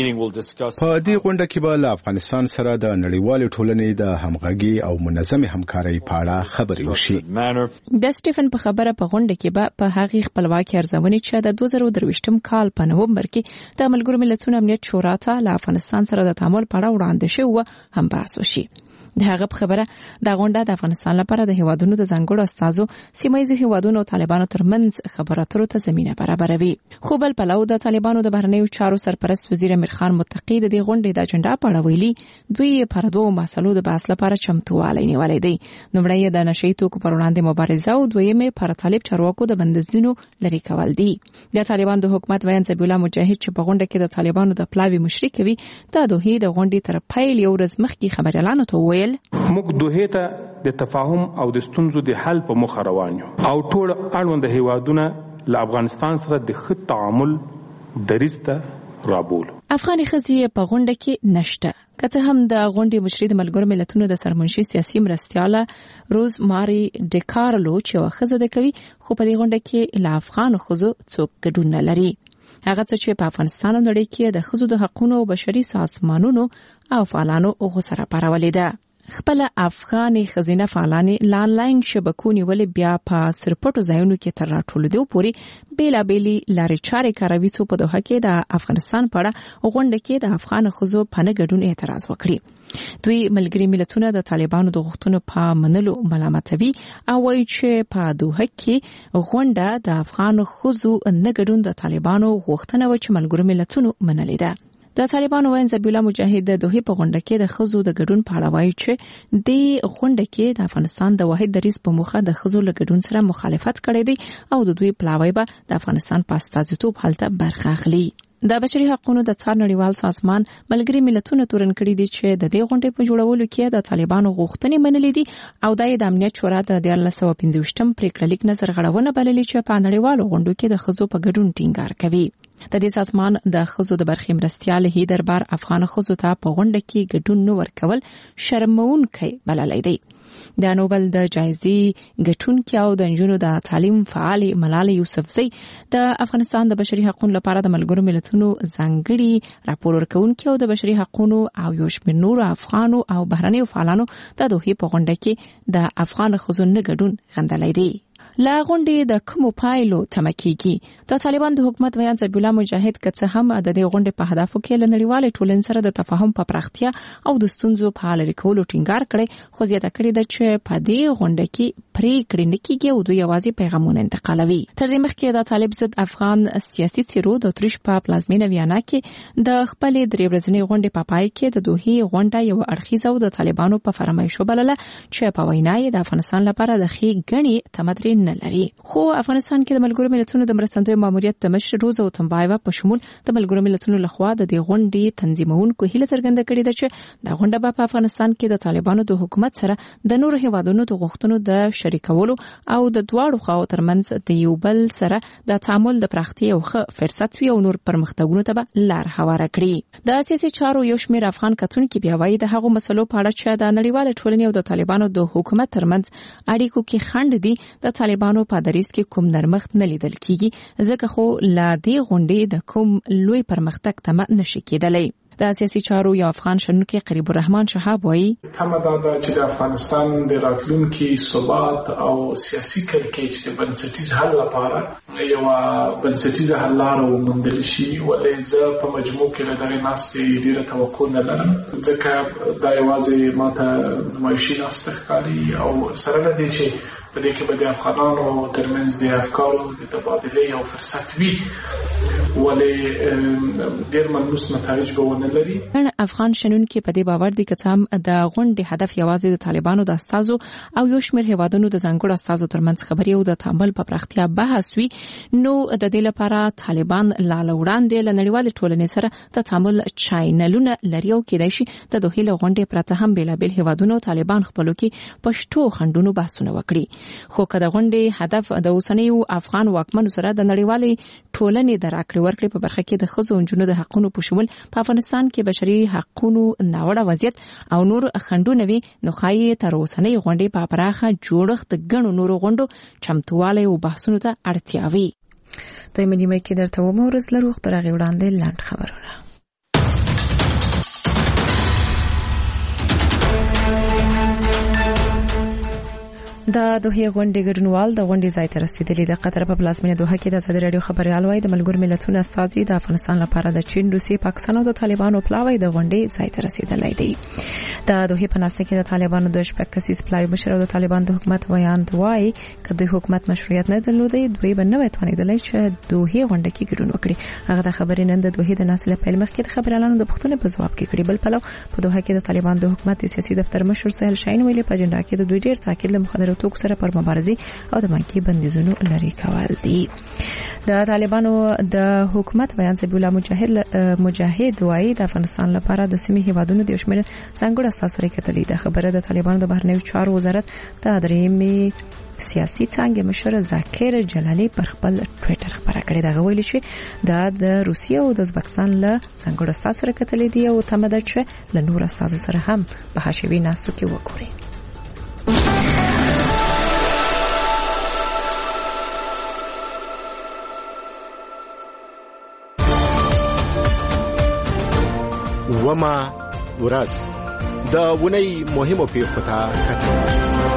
په دې غونډه کې به له افغانستان سره د نړیوال ټولنې د همغږي او منظمې همکارۍ په اړه خبرې وشي. د سټیفن په خبره په غونډه کې به په هغې خپلواکي ارزونې چې د دوه زره درویشتم کال په نومبر کې د ملګرو ملتونو امنیت شورا ته له افغانستان سره د تعامل په اړه وړاندې شوی هم بحث وشي. د هغه په خبره د غونډه د افغانستان لپاره د هیوادونو د ځانګړو استازو، سیمایي هیوادونو او طالبانو ترمنځ خبرو اترو ته زمينه برابروي. خو بل پلو د طالبانو د بهرنیو چارو سرپرست وزیر امیر خان متقی د دې غونډې د اجنډا په اړه ویلي دوی پر دوه مسلو د بحث لپاره چمتووالی نیولې دي. نومړی د نشئی توکو پر وړاندې مبارزه او دویمه پر طالب چارواکو د بندیزونو لري کول دي. د طالبان د حکومت ویان ذبیح الله مجاهد چې په غونډه کې د طالبانو د پلاوی مشرک وي د دوه د غونډې تر پیل یو ورځ مخکې خبر اعلان وکړ. موږ دوه ته د تفاهم او د ستونزو د حل په مخه روان یو او ټول اړوند هیوادونه له افغانستان سره د ښه تعامل دریځ ته رابول. افغاني ښځې په غونډه کې نشته. کته هم د غونډې مشري د ملګرو ملتونو د سرمنشي سیاسي مرستیاله روز ماري ډیکارلو چې وخزه د کوي، خو په دې غونډه کې له افغان ښځو څوک ګډون نه لري. هغه څه چې په افغانستان او نړۍ کې د ښځو د حقوقو او بشري سازمانونو او فعالانو غوسره پارولې ده. خپل افغاني خزینه فعالانې لانلاین شبکو نیولې بیا په سرپټو ځایونو کې تر راټولېدو پورې بیلابېلې لارې چارې کاروي څو په دوحه کې د افغانستان په اړه غونډه کې د افغان ښځو په نه ګډون اعتراض وکړي. دوی ملګري ملتونه د طالبانو د غوښتنو په منلو ملامتوي او وایي چې په دوحه کې غونډه د افغان ښځو نه ګډون د طالبانو غوښتنه و چې ملګرو ملتونو منلې ده. د طالبانو وین ذبیح الله مجاهد د دوحه په غونډه کې د ښځو د ګډون په اړه وایي چې د غونډه کې د افغانستان د واحد دریځ په موخه د ښځو له ګډون سره مخالفت کړی دی او د دوی پلاوی به د افغانستان په استازیتوب هلته برخه اخلي. د بشري حقوقو د څار نړیوال سازمان ملګري ملتونو تورن کړی دي چې د دې غونډې په جوړولو کې د طالبانو غوښتنې منلې دي او د امنیت شورا د دیارلس سوه پنځه ویشتم پریکړه لیک نظر غړونه بللې چې په نړیوالو غونډو کې د ښځو په ګډون ټینګار کوي. د دې سازمان د ښځو د برخې مرستیال هی دربار افغان ښځو ته په غونډه کې ګډون نه ورکول شرمونکی بللی دی. د نوبل د جایزې ګټونکي او د نجونو د تعلیم فعال ملالۍ یوسفزۍ د افغانستان د بشري حقوقو لپاره د ملګرو ملتونو ځانګړي راپور ورکونکي او د بشري حقوقو او یو شمېر نورو افغانو او بهرنیو فعالانو د دوحې په غونډه کې د افغان ښځو نه ګډون غندلی دی. لا غونډې د کومو پایلو تمه کیږي؟ د طالبان د حکومت ویان ذبیح الله مجاهد کڅ هم د دې غونډې په هدفو کې له نړیوال ټولنې سره د تفاهم په پراختیا او د ستونزو په حل کولو ټینګار کړي، خو زیاته کړې ده چې په دې غونډه کې پریکړې نه کیږي او دوی یوازې پیغامونه انتقالوي. تر دې مخکې د طالب ضد افغان سیاسي څیرو د اتریش په پلازمینه ویانا کې د خپل درې ورځنۍ غونډې په پای کې د دوحې غونډه یو اړخیزه او د طالبانو په فرمایشو بلله چې په وینا یې د افغانستان لپاره د ښې ګڼې تمدرې نه لري. خو افغانستان کې د ملګرو ملتونو د مرستندوی ماموریت د مشر روز او تنبایوا په شمول د ملګرو ملتونو لخوا د دې غونډې تنظیمونکو هیله څرګنده کړې ده چې د غونډه په افغانستان کې د طالبانو د حکومت سره د نورو هیوادونو د غوښتنو د شریکولو او د دواړو خواو ترمنځ د یو بل سره د تعامل د پراختیا او ښه فرصت وي او نور پرمختګونو ته به لار هواره کړي. د سیاسي چارو یو شمېر افغان کتونکي بیا وایي د هغو مسلو په اړه چې د نړیوال ټولنې او د طالبانو د حکومت ترمنځ اړیکو کې خنډ دي د طالبانو په دریځ کې کوم نرمښت نه لیدل کیږي، ځکه خو لا دې غونډې د کوم لوی پرمختګ تمه نشي کېدلی. د سیاسي چارو یو افغان شنونکی قریب الرحمن شهاب وایي تمه دا ده چې د افغانستان د راتلونکي ثبات او سیاسي کړکېچ د بنسټیز حل لپاره یو بنسټیز حل لاره وموندل شي، ولې زه په مجموع کې له دغې ناستې ډېره توقع نه لرم، ځکه دا یوازې ماته نمایشي ناسته ښکاري او سره له دې چې په دې کې به د افغانانو ترمنځ د افکارو د تبادلې یو فرصت وي، ولې ډېر ملموس نتایج به ونه لري. افغان شنونکي په دې باور دي چې هم د غونډې هدف یوازې د طالبانو د استازو او یو شمېر هیوادونو د ځانګړو استازو ترمنځ خبرې او د تعامل په پراختیا بحث وي، نو د دې لپاره طالبان لا وړاندې له نړیوال ټولنې سره د تعامل چینلونه لري او کېدای شي د دوه له غونډې پرته هم بېلابېل هیوادونو طالبان خپلو کې پښتو خندونو بحثونه وکړي. خو که د غونډې هدف د اوسنیو افغان واکمنو سره د نړیوالې ټولنې د راکړې ورکړې په برخه کې د ښځو او نجونو د حقونو پوښول په افغانستان کې بشري حقونو ناوړه وضعیت او نور خندونه وي، نو ښایي تر اوسنۍ غونډې په پراخه جوړښت ګڼو نورو غونډو چمتووالی او بحثونو ته اړتیا وي. دویمه نیمه کې درته ومو ورځ لرو تر هغې وړاندې لنډ خبرونه. د دوه غونډې ګډونوال د غونډې ځای ته رسیدلي. د قطر په پلازمینه دوحه کې د ازادي راډیو خبريال وايي د ملګرو ملتونو استازي د افغانستان لپاره د چین، روسیې، پاکستان او د طالبانو پلاوی د غونډې ځای ته رسیدلی دی. د دوه په ناسته کې د طالبانو د شپږ کسیز پلاوی مشر او د طالبان د حکومت ویاند وايي چې دوی حکومت مشروعیت نه درلودي، دوی به نه توانیدلی چې دوه غونډه کې ګډون وکړي. هغه د خبرې نن د دوه د ناسله په مخ کې د خبريالانو د پښتنې په جواب کې کړي. بل پلو په دوه کې د طالبان د حکومت سیاسي دفتر مشر سهیل شاهین ویلي په اجنډا کې د دوی ډیر تاکید له مخدره توکو سره پر مبارزه او د بانکي بندیزونو لري کول دي. د طالبانو د حکومت بیان سبیل الله مجاهد مجاهد وايي د افغانستان لپاره د سیمې هیوادونو د شمېر څنګه استاسو ریکتلې د خبره د طالبانو د بهرنیو چارو وزارت د درېمې سیاسي څنګه مشر ذاکر جلالی پر خپل ټوئیټر خبره کړې. دا ویلي چې د د روسیې او د ازبکستان له څنګه استاسو ریکتلې دي او تمه ده چې له نور استاسو سره هم په حاشیوي ناستو کې وکړي. وما ورځ د ونی مهمو پیښو ته کتل.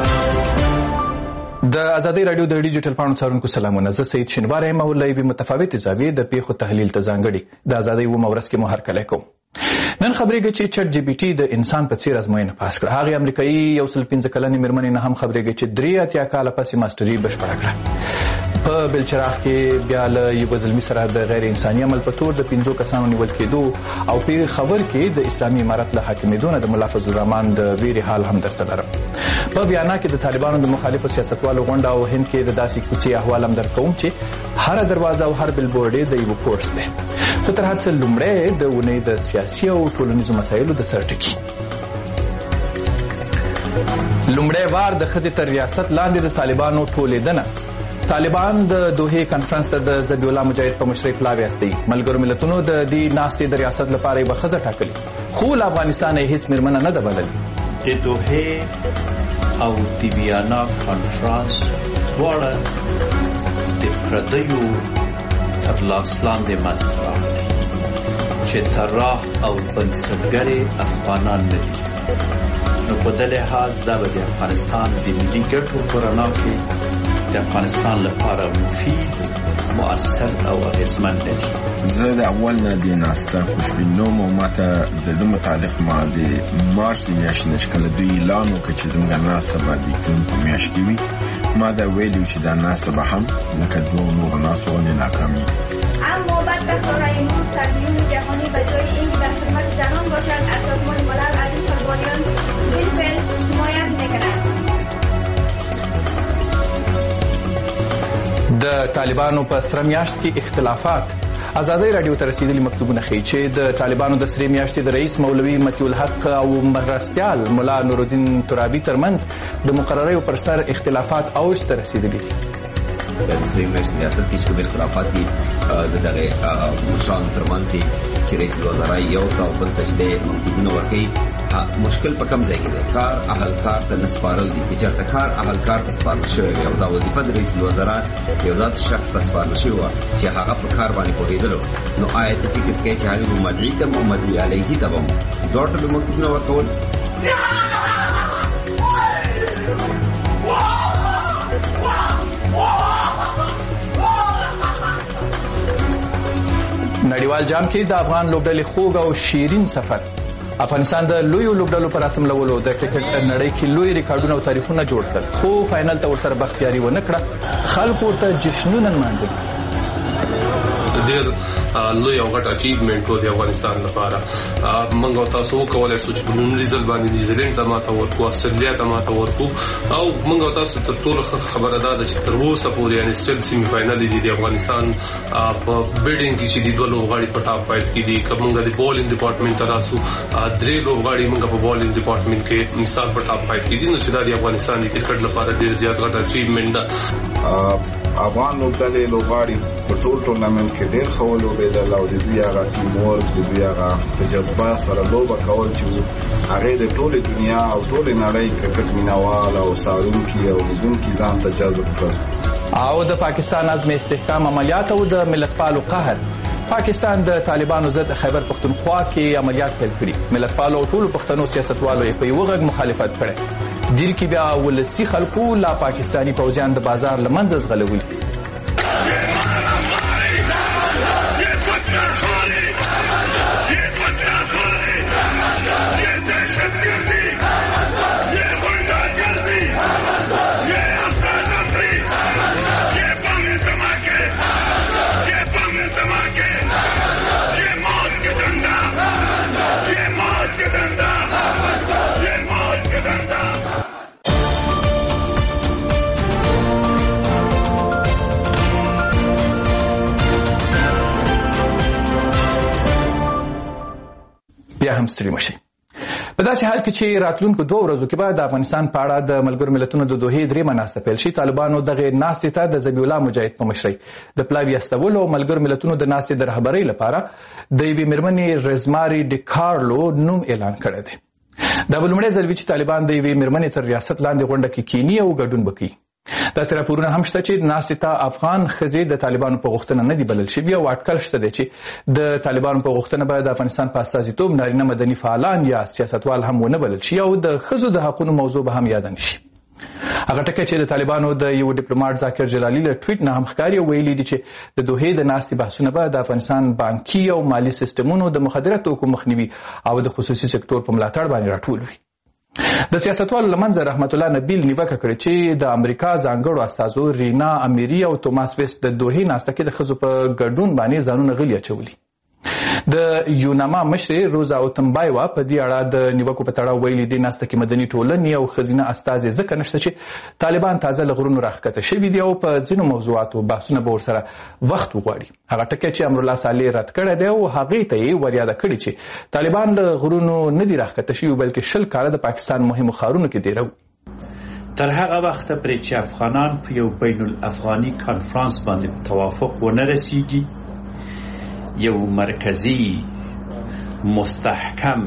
د ازادي رادیو د ډیجیټل پاڼو څارونکو سلامونه. زه سید شینوار یم او له یوې متفاوتې زاویې د پیښو تحلیل ته ځانګړي د ازادۍ ومه ورځ کې مو هرکلی کوم. نن خبرېږي چې چټ جی پی ټي د انسان په څیر ازموینه پاس کړه. هغې امریکایي یو سل پنځه کلنې مېرمنې نه هم خبرېږي چې درې اتیا کاله پسې ماسټري بشپړه کړه. په بلچراغ کې بیا له یو زلمي سره د غیر انساني عمل په تور د پنځو کسانو نیول کېدو او په خبر کې د اسلامي امارت له حاکمېدو نه د ملا فضل الرحمن د ویرې حال هم درته لرم. په بیانا کې د طالبانو د مخالفو سیاستوالو غونډه او هند کې د داسې کوڅې احوال هم درکوم چې هر دروازه او هر بلبورډ د یو کورس دی. خو تر هر څه لومړی د اونۍ د سیاسي او ټولنیزو مسایلو د سرټکي. لومړی وار د ښځې تر ریاست لاندې د طالبانو ټولېدنه. طالبان د دوحې کانفرنس ته د ذبیح الله مجاهد په مشرۍ پلاوی استوي. ملګرو ملتونو د دې ناستې د ریاست لپاره یوه ښځه ټاکلې، خو له افغانستانه یې هېڅ مېرمنه نه ده بللې. د دوحې او د ویانا کانفرنس دواړه د پردیو تر لاس لاندې منځته راغلي چې طراح او بنسټګرې افغانان نه دي. نو په دې لحاظ دا به د افغانستان د ملي ګټو په رڼا کې د افغانستان لپاره مفید، مؤثر او اغیزمن دی. زه د اول نه د ناسته خوشبینوم او ماته د دې متعلق ما د مارچ د میاشتې نه چې کله دوی اعلان وکړ چې زموږ ناسته به د جون په میاشت کې وي، ما دا ویلي چې دا ناسته به هم لکه دوه نورو ناستو غوندې ناکامېږي. اما بعد به خواهی ما تدبیر جهانی به جای اینکه در خدمت زنان باشد از سازمان ملل از این قربانیان بالفعل حمایت می‌کند. د طالبانو په سره میاشت کې اختلافات. ازادي رادیو ته رسیدلي مکتوبونه ښیي چې د طالبانو د سرې میاشتې د رئیس مولوي مطیع الحق او مرستیال ملا نورالدین ترابي ترمنځ د مقرریو پر سر اختلافات اوج ته رسیدلي دي. د سرې میاشتې ریاست کې چې کوم اختلافات دي د دغه مشرانو ترمنځ چې رئیس الوزرا یو ته بل ته چې مکتوبونه ورکوي، مشکل په کوم ځای کې دی؟ کار اهل کار ته نه سپارل دي. که چېرته کار اهل کار ته سپارل شوی وي او دا وظیفه د رئیس الوزرا یو داسې شخص ته سپارل شوې وه چې هغه په کار باندې پوهېدلو، نو آیا ته فکر کوې چې هغې به مدعي ته به مدعي علیه ته به دواړو ته به مکتوبونه ورکول؟ نړیوال جام کې د افغان لوبډلې خوږ او شیرین سفر. افغانستان د لویو لوبډلو پر رسمولو د کرکټ نړۍ کې لوی ریکارډونه او تاریخونه جوړ کړل، خو فاینل ته ورسره بختیاري ونه کړه. خلکو ورته جشنونه نمانځل. ډېر لوی او غټ اچیومنټ و د افغانستان لپاره. موږ تاسو کولای شو چې نن ځل باندې نیوزیلند ته ماته ورکو، استرالیا ته ماته ورکو، او موږ تاسو تر ټولو خبره ده چې تر اوسه پورې یعنی سټیل سیمی فائنل دي د افغانستان په بیډینګ کې چې د دوه لوبغاړي په ټاپ فایټ کې دي. کومه د بولینګ ډپارټمنټ تراسو درې لوبغاړي موږ په بولینګ ډپارټمنټ کې مثال په ټاپ فایټ کې دي، نو چې د افغانستان د کرکټ لپاره ډېر زیات غټ اچیومنټ ده. افغان لوبډلې لوبغاړي په ټول ټورنمنټ کې ډېر ښه ولوبېدل او د دوی هغه ټیم ورک، د دوی هغه په جذبه سره لوبه کول چې هغې د ټولې دنیا او ټولې نړۍ کرکټ مینوال او څارونکي او لیدونکي ځان ته جذب کړل. او د پاکستان عزم استحکام عملیات او د ملتپالو قهر. پاکستان د طالبانو ضد خیبر پختونخوا کې عملیات پیل کړي. ملتپالو او ټولو پښتنو سیاستوالو یې په یوه غږ مخالفت کړی. دیر کې بیا ولسي خلکو لا پاکستانی پوځیان د بازار له منځه ځغلولي. بیا هم ستړي مشئ. په داسې حال کې چې راتلونکو دوه ورځو کې به د افغانستان په اړه د ملګرو ملتونو د دوحې درېیمه ناسته پیل شي. طالبانو دغې ناستې ته د ذبیح الله مجاهد په مشرۍ د پلاوي استولو او ملګرو ملتونو د ناستې د رهبرۍ لپاره د یوې مېرمنې رزماري ډیکارلو نوم اعلان کړی دی. دا به لومړی ځل وي چې طالبان د یوې مېرمنې تر ریاست لاندې غونډه کې کینی او ګډون به کوي. داسې راپورونه هم شته چې ناستې ته افغان ښځې د طالبانو په غوښتنه نه دي بلل شوي او اټکل شته دی چې د طالبانو په غوښتنه به د افغانستان په استازیتوب نارینه مدني فعالان یا سیاستوال هم ونه بلل شي او د ښځو د حقونو موضوع به هم یاده نه شي. هغه ټکی چې د طالبانو د یو ډیپلوماټ ذاکر جلالي له ټویټ نه هم ښکاري او ویلي دي چې د دوحې د ناستې بحثونه به د افغانستان بانکي او مالي سیستمونو د مخدره توکو مخنیوي او د خصوصي سکتور په ملاتړ باندې راټول وي. د سیاستوالو له منځه رحمت الله نبیل نیوکه کړې چې د امریکا ځانګړو استازو رینا امیری او توماس ویست د دوحې ناسته کې د ښځو په ګډون باندې ځانونه غلي اچولي. د یوناما مشرې روزا اوتمبایوا په دې اړه د نیوکو په تړاو ویلي دي ناسته کې مدني ټولنې او ښځینه استازې ځکه نشته چې طالبان تازه له غرونو راښکته شوي دي او په ځینو موضوعاتو بحثونه به ورسره وخت وغواړي. هغه ټکی چې امرالله صالح رد کړی دی او هغې ته یې وریاده کړې چې طالبان له غرونو نه دي راښکته شوي بلکې شل کاله د پاکستان مهمو ښارونو کې دیره تر هغه وخته پرې چې افغانان په یو بین الافغاني کانفرانس باندې توافق ونه رسیږي، یو مرکزی مستحکم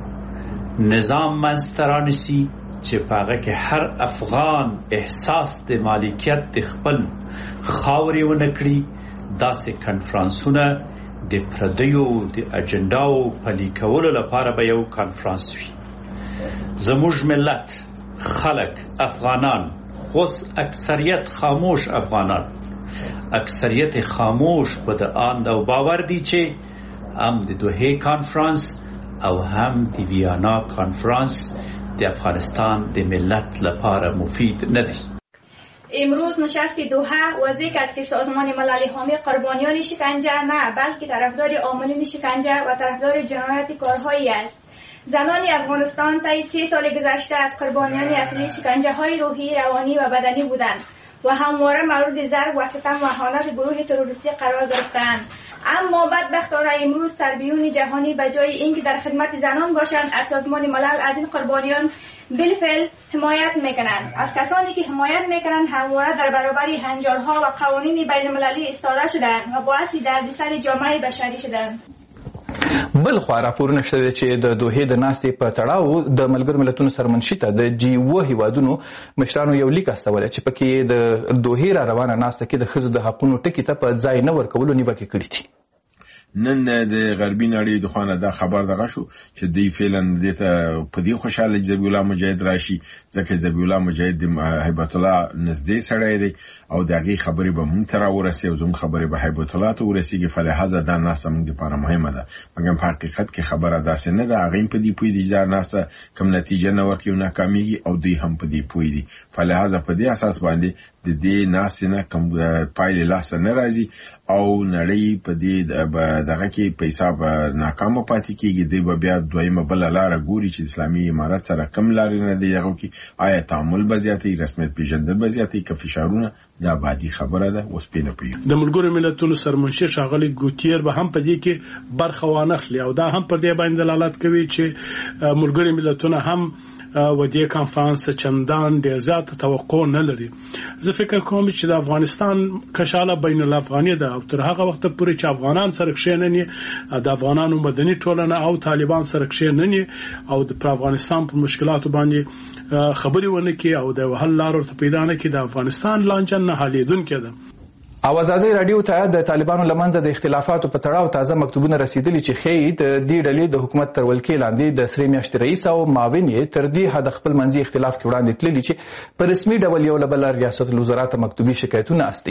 نظام منځته رانیسي چې په هغه کې هر افغان احساس د مالکیت د خپل خاورې ونه کړي، داسې کنفرانسونه د پردیو د اجنډاو پلي کولو لپاره به یو کنفرانس وي. زموږ ملت خلک افغانان، خص اکثریت خاموش افغانان، اکثریت خاموش په د آند او باور دي چې هم د دوحې کانفرانس او هم د ویانا کانفرانس د افغانستان د ملت لپاره مفید نه دی. امروز نشست دوحه واضح کرد که سازمان ملل حامی قربانیان شکنجه نه بلکه طرفدار عاملین شکنجه و طرفدار جنایت کارهایی است. زنان افغانستان طی سه سال گذشته از قربانیان اصلی شکنجه های روحی، روانی و بدنی بودند و همواره مورد ضرب و ستم و اهانت گروه تروریستی قرار گرفتند. اما بدبختانه امروز تربیون جهانی به جای اینکه در خدمت زنان باشند از سازمان ملل از این قربانیان بالفعل حمایت میکنند. از کسانی که حمایت میکنند همواره در برابر هنجارها و قوانین بین المللی ایستاده شدند و باعث دردسر جامعه بشری شدند. بل خو راپورونه شته چې د دوحې د ناستې په تړاو د ملګرو ملتونو سرمنشي ته د جی اوه هیوادونو مشرانو یو لیک استولی چې پکې د دوحې را روانه ناسته کې د ښځو د حقونو ټکي ته په ځای نه ورکولو نیوکې کړې دي. نن د غربي نړۍ د خوانه دا خبر دغه شو چې دوی فعلا د ته په دې خوشاله ذبیح الله مجاهد راشي ځکه ذبیح الله مجاهد د هیبت الله نږدې سړی دی او دغه خبرې به مونږ ته راورسي او زموږ خبرې به هیبت الله ته ورسیږي. فلهذا دا ناسته موږ لپاره مهمه ده، مګر په حقیقت کې خبره داسې نه ده. هغه په دې پوي دي چې دا ناسته کوم نتیجه نه ورکوي او ناکامېږي او دوی هم په دې پوي دي. فلهذا په دې اساس باندې د دې ناسنه کوم پایله لاس نه راځي او نړۍ په دې دغه کې پیسې به ناکامه پاتې کیږي. د بیا دویمه بل لار ګوري چې اسلامي امارت سره کم لارې نه دی هغه کې آیا تعامل بزیاتي رسمیت پیژندل بزیاتي ک فشارونه دا بادي خبره ده اوس په نه پیو. د ملګرو ملتونو سرمنشي شاغلي ګوتیر به هم په دې کې برخه وانخلي او دا هم پر دې باندې دلالت کوي چې ملګرو ملتونو هم و دې کانفرنس چندان ډیر زیات توقع نه لري. زه فکر کوم چې د افغانستان کشاله بین الافغاني ده او تر هغه وخت پورې چې افغانان سره کښینني د افغانانو مدني ټولنه او طالبان سره کښینني او د افغانستان په مشکلاتو باندې خبري ونه کوي او د حل لارو ته پیدا نه کوي د افغانستان لانجه نه حلیدونکې ده. او ازادي رادیو ته د طالبانو لمنځه د اختلافاتو په تړاو تازه مکتوبونه رسیدلي چې ښیي د دې ډلې د حکومت تر ولکې لاندې د سرې میاشتې رئیس او معاون یې تر دې حد خپل منځي اختلاف کې وړاندې تللي چې په رسمي ډول یو له بل ریاست الوزرا ته مکتوبي شکایتونه استي.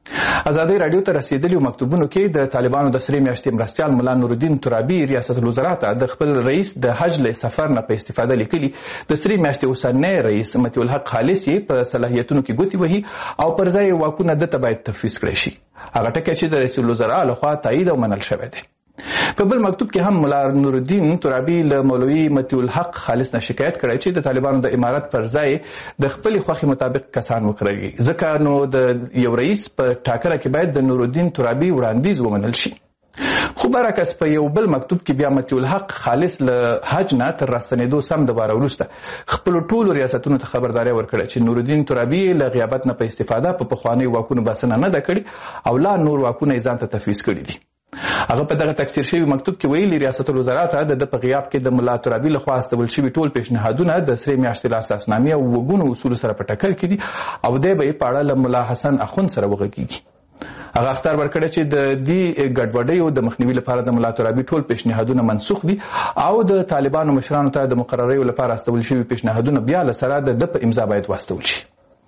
ازادي رادیو ته رسیدلي مکتوبونو کې د طالبانو د سرې میاشتې مرستیال مولا نورالدین ترابي ریاست الوزرا ته د خپل رئیس د حج له سفر نه په استفاده لیکلي د سرې میاشتې اوسنی رئیس متي الحق خالص یې په صلاحیتونو کې ګوتې وهي او پر ځای واکونه دته باید تفویض کړي شي. هغه ټکی چې د رئیس الوزرا لخوا تایید او منل شوی دی. په بل مکتوب کې هم مولا نورالدین ترابي له مولوي متي الحق خالص نه شکایت کړی چې د طالبانو د امارت پر ځای د خپل خوښي مطابق کسان وکړي. ځکه نو د یو رئیس په ټاکره کې باید د نورالدین ترابي وړاندیز ومنل شي. خو برعکس په یو بل مکتوب کې بیا متي الحق خالص له حج نه تر راستنېدو سم د واره وروسته خپل ټولو ریاستونو ته خبرداري ورکړه چې نورالدین ترابي له غیابت نه په استفاده په پخواني واکونو بسنه نه ده کړې او لا نور واکونه یې ځان ته تفویض کړي دي. هغه په دغه تکثیر شوی مکتوب کې ویلي ریاست الوزرا ته د په غیاب کې د مولا ترابي لخوا استول شوي ټول پیشنهادونه د سرې میاشتې له اساسنامې او وګونو اصولو سره په ټکر کې دي او دی به یې په اړه له ملا حسن اخوند سره وغږیږي. هغه اختار ورکړی چې د دې ګډوډیو د مخنیوي لپاره د مولا ترابي ټول پیشنهادونه منسوخ دي او د طالبانو مشرانو ته د مقرریو لپاره استول شوي پیشنهادونه بیا له سره د په امضا باید واستول شي.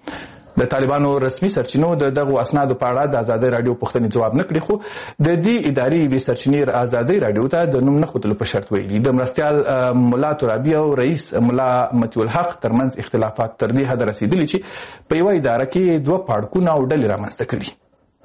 د طالبانو رسمي سرچینو د دغه اسنادو په اړه د ازادي رادیو پوښتنې جواب نه کړي خو د دې اداري وی سرچینې ازادي رادیو ته د نوم نه ښودلو په شرط ویلي د مرستیال مولا ترابي او رئیس مولا متي الحق ترمنځ اختلافات تر دې حد رسیدلي چې په یوه اداره کې دوه پاړکونه او ډلې رامنځته کړي.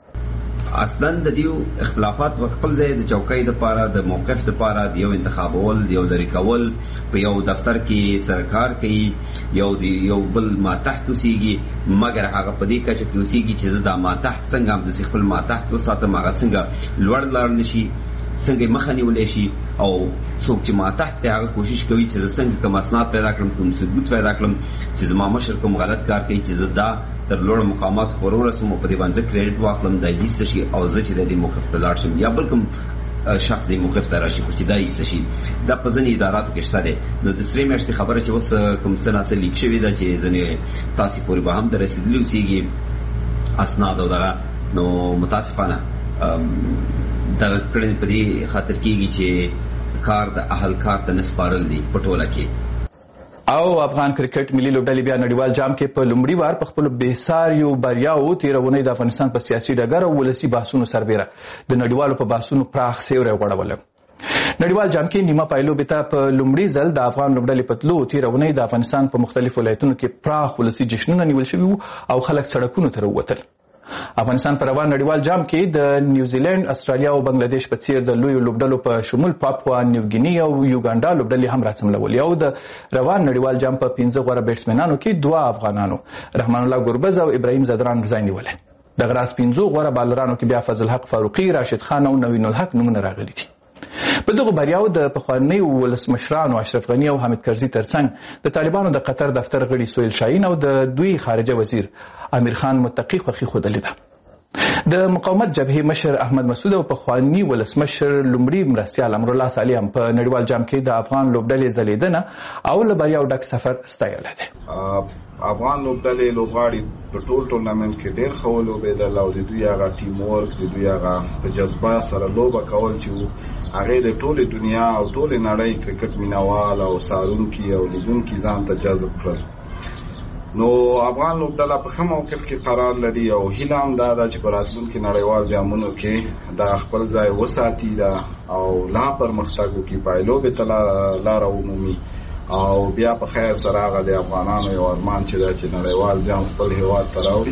اصلا د دیو اختلافات په خپل ځای د چوکۍ د پاره د موقف د پاره د یو انتخابول د یو لري کول په یو دفتر کې سرکار کوي یو دی یو بل ما تحت وسیږي مګر هغه په دې کچه کې وسیږي چې دا ما تحت څنګه هم د خپل ما تحت وساتم هغه څنګه لوړ لار نشي څنګه مخنی ولې شي او څوک چې ما تحت هغه کوشش کوي چې څنګه کوم اسناد پیدا کړم کوم ثبوت پیدا کړم چې زما مشر کوم غلط کار کوي چې دا تر لوړ مقامات پرور سم په دې باندې کریډټ واخلم د لیست شي او زه چې د دې موقف ته لاړ شم یا بل کوم شخص دې موقف ته راشي چې دا لیست شي دا په ځینې اداراتو کې شته ده. نو د سرې میاشتې خبره چې اوس کوم څه ناسه لیک شوی ده چې ځینې تاسو پورې به هم د رسیدلی اوسېږي اسناد او دغه نو متاسفانه دا کړي په دې خاطر کېږي چې کار د اهل کار ته نسپارل دي په ټوله کې. او افغان کرکټ ملي لوبډلې بیا نړیوال جام کې په لومړي وار په خپل بېساریو بریاو تیرونې د افغانستان په سیاسي ډګر او ولسي بحثونو سربېره د نړیوالو په بحثونو پراخ سیوری غوړولی. نړیوال جام کې نیمه پایلوبې ته په لومړي ځل د افغان لوبډلې په تلو تیرونې د افغانستان په مختلفو ولایتونو کې پراخ ولسي جشنونه نیول شوي وو او خلک سړکونو ته راووتل. افغانستان په روان نړیوال جام کې د نیوزیلند، استرالیا او بنگلاديش په څیر د لویو لوبډلو په شمول پاپوا نیوګیني او یوګانډا لوبډلې هم راڅملولې او د روان نړیوال جام په پنځه غوره بیټسمنانو کې دوه افغانانو رحمان الله ګربز او ابراهیم زدران ځای نیولې. د غراس پنځو غوره بالرانو کې بیا فضل حق فاروقي، راشد خان او نوین الحق نومونه راغلي دي. په دغه بریاو د پخوانیو ولسمشرانو اشرف غني او حامد کرزي ترڅنګ د طالبانو د قطر دفتر غړي سهیل شاهین او د دوی خارجه وزیر امیر خان متقی خوښي ښودلې ده. د مقاومت جبهې مشر احمد مسعود او پخوانی ولسمشر لومړي مرستیال امرالله صالح هم په نړیوال جام کې د افغان لوبډلې ځلیدنه او له بریاو ډک سفر ستایلی دی. افغان لوبډلې لوبغاړي په ټول ټورنمنټ کې ډېر ښه ولوبېدل او د دوی هغه ټیم ورک د دوی هغه په جذبه سره لوبه کول چې هغې د ټولې دنیا او ټولې نړۍ کرکټ مینوال او څارونکي او لیدونکي ځان ته جذب کړل. نو افغان لوبډله په ښه موقف کې قرار لري او هیله هم دا ده چې په راتلونکي نړیوال جامونو کې دا خپل ځای وساتي دا او لا پرمختګ وکړي، پایلوبې ته لاره ومومي او بیا په خیر سره هغه د افغانانو یو ارمان چې دا چې نړیوال جام خپل هېواد ته راوړي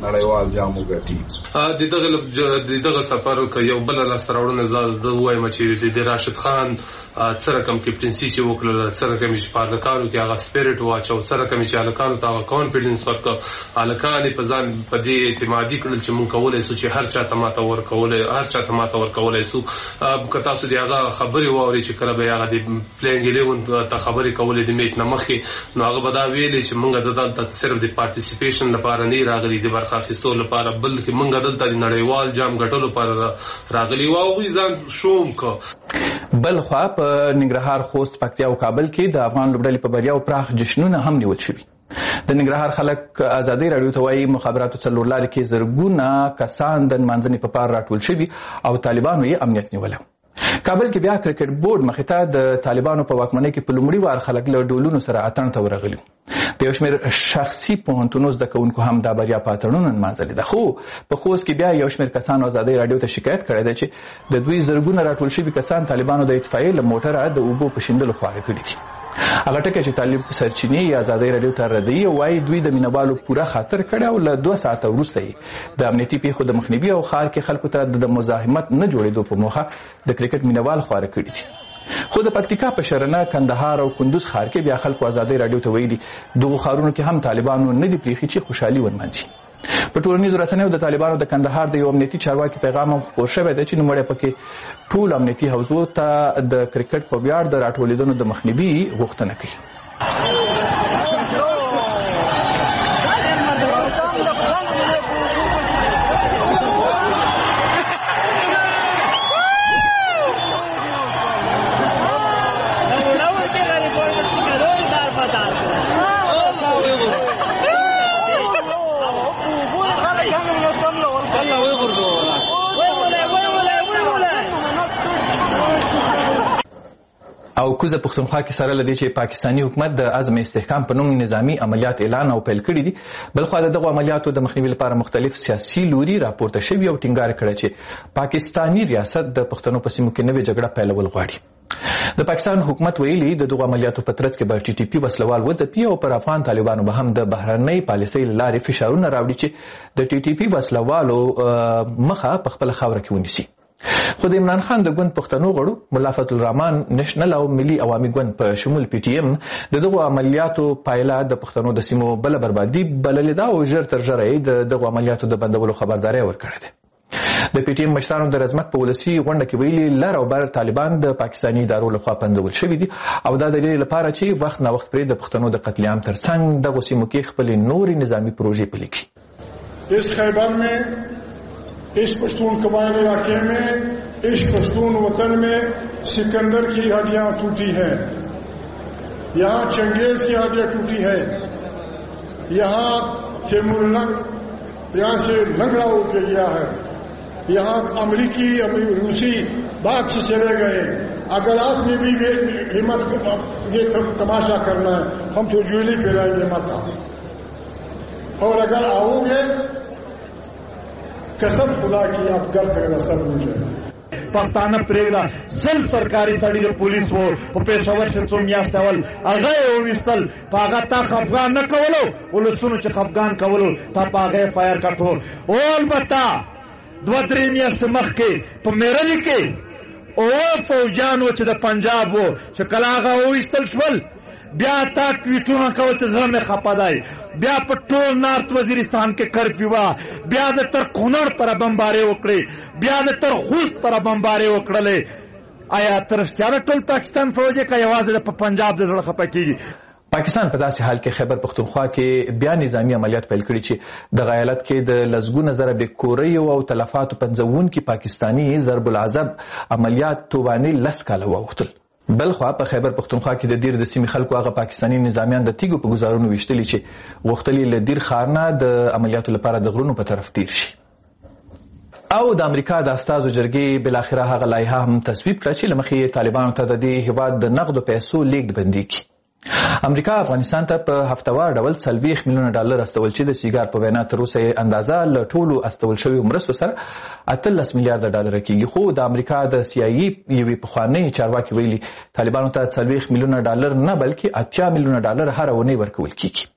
نړیوال جام وګټي. د دغه د دغه سفر ک یو بل لاستراوړنه زده وایم چې د راشد خان سره کم کیپټنسي چې وکړل، سره کم چې پارلکانو کې هغه سپیرټ واچو، سره کم چې الکانو ته کانفیډنس ورکړ، الکان په ځان په دې اعتمادي کړل چې مونږ کولای شو چې هر چاته ماته ورکولای هر چاته ماته ورکولای شو. که تاسو دی هغه خبري ووري چې کله به هغه د پلینګ الیون ته خبري کولې د میچ نمخې، نو هغه به دا ویلي چې مونږ د دلته صرف د پارټیسیپیشن لپاره نه راغلي، د برخه اخیستلو لپاره، بلکې مونږ دلته د نړیوال جام ګټلو لپاره راغلي و او ځان شوم کو. بل خو په ننګرهار، خوست، پکتیا او کابل کې د افغان لوبډلې په بریاو پراخ جشنونه هم نیول شوي. د ننګرهار خلک ازادي رادیو ته وایي مخابراتو څلور لارې کې زرګونه کسان د نمانځنې په پار راټول شوي او طالبانو یې امنیت نیولی. کابل کې بیا کرکټ بورډ مخې ته د طالبانو په واکمنۍ کې په لومړي وار خلک له ډولونو سره اتڼ ته ورغلي. په یو شمېر شخصي پوهنتونو زده کوونکو هم دا بریا په اتڼونو نمانځلې ده. خو په خوست کې بیا یو شمېر کسانو ازادي رادیو ته شکایت کړی دی چې د دوی زرګونه راټول شوي کسان طالبانو د اطفائیې له موټره د اوبو په شیندلو خواره کړي دي. هغه ټکی چې طالب سرچینې یې ازادي رادیو ته ردوي وایي دوی د مینوالو پوره خاطر کړی او له دوه ساعته وروسته یې د امنیتي پیښو د مخنیوي او ښار کې خلکو ته د مزاحمت نه جوړېدو په موخه د کرکټ مینوال خواره کړي دي. خو د پکتیکا په شرنه، کندهار او کندوز ښار کې بیا خلکو ازادي رادیو ته ویلي دغو ښارونو کې هم طالبانو نه دي پریښي چې خوشحالي ونمانځي. په ټولنیزو رسنیو د طالبانو د کندهار د یو امنیتي چارواکي پیغام هم خپور شوی دی چې نوموړی پکې ټول امنیتي حوزو ته د کرکټ په ویاړ د راټولېدنو د مخنیوي غوښتنه کوي. او کوزه پښتونخوا کې سره لدی چې پاکستانی حکومت د عزم استحکام په نوم نظامی عملیات اعلان او پیل کړي دي. بل خو دغه عملیاتو د مخنیوي لپاره مختلف سیاسي لوري راپورته شوي او ټینګار کړی چې پاکستانی ریاست د پښتنو په سیمو کې نوې جګړه پیلول غواړي. د پاکستان حکومت ویلي د دغه عملیاتو په ترڅ کې به ټي ټي پی وسلوال وځپي او پر افغان طالبانو به هم د بهرنۍ پالیسۍ له لارې فشارونه راوړي چې د ټي ټي پی وسلوالو مخه په خپله خاوره کې ونیسي. خو د عمران خان د ګوند پښتنو غړو ملا فتح الرحمن نېشنل او ملي عوامي ګوند په شمول پی ټي ایم د دغو عملیاتو پایله د پښتنو د سیمو بله بربادي بللې ده او ژر تر ژره یې د دغو عملیاتو د بندولو خبرداری ورکړې ده. د پی ټي ایم مشرانو د رزمک په ولسي غونډه کې ویلي لر او بر طالبان د پاکستاني ادارو لخوا پنځول شوي دي او دا د دې لپاره چې وخت نا وخت پرې د پښتنو د قتل عام ترڅنګ دغو سیمو کې خپلې نورې نظامي پروژې پلي کړي. اس خیبر میں، اس پشتون قبائل علاقے میں، اس پشتون وطن میں سکندر کی ہڈیاں ٹوٹی ہیں، یہاں چنگیز کی ہڈیاں ٹوٹی ہیں، یہاں تیمور لنگ یہاں سے لنگڑا ہو کے گیا ہے، یہاں امریکی روسی باغ سے چلے گئے. اگر آپ نے بھی ہمت یہ تماشا کرنا ہے ہم تو جولی پھیلائیں گے مت آؤ، اور اگر آؤ گے قسم خدا کی آپ گھر پہ اثر ہو جائے. پښتانه پرېږده سل سرکاري سړي د پولیس وو په پېښور چې څو میاشتې اول هغه یې وویستل، په هغه تا خفګان نه کولو، ولسونو چې خفګان کولو تا په هغه یې فایر کټو. او البته دوه درې میاشتې مخکې په میرلي کې اوه فوجیان وو چې د پنجاب وو چې کله هغه وویستل شول بیا تا ټویټونه کوه چې زړه مې خفه دی. بیا په ټول نارت وزیرستان کې کرفیو وه، بیا د تر کونړ پر بمبارې وکړې، بیا د تر خوست پر بمبارې وکړلې. آیا ته رښتیا د ټول پاکستان فوج یې که یوازې د پنجاب د زړه خفه کېږي؟ پاکستان په داسې حال کې خیبر پښتونخوا کې بیا نظامی عملیات پیل کړي چې د ایالت کې د لسګونه زره بې کوریو او تلفاتو پنځوونکي پاکستاني ضرب العذب عملیات توبانې لس کاله واوښتل. بلخوا په خیبر پښتونخوا کې د دیر د سیمې خلکو هغه پاکستاني نظامیان د تیږو په ګزارونو ویشتلي چې غوښتلي له دیر ښار نه د عملیاتو لپاره د غرونو په طرف تیر شي. او د امریکا د استازو جرګې بالاخره هغه لایحه هم تصویب کړه چې له مخې طالبانو ته د دې هیواد د نقدو پیسو لیږد بندي کړي. امریکا افغانستان ته په هفتوار ډول څلوېښت میلیونه ډالر استول چې د سیګار په وینا تر اوسه یې اندازه له ټولو استول شویو مرستو سره اتلس میلیارده ډالر کېږي. خو د امریکا د سی آی ای یوې پخوانۍ چارواکي ویلي طالبانو ته څلوېښت میلیونه ډالر نه بلکې اتیا میلیونه ډالر هره اونۍ ورکول کېږي.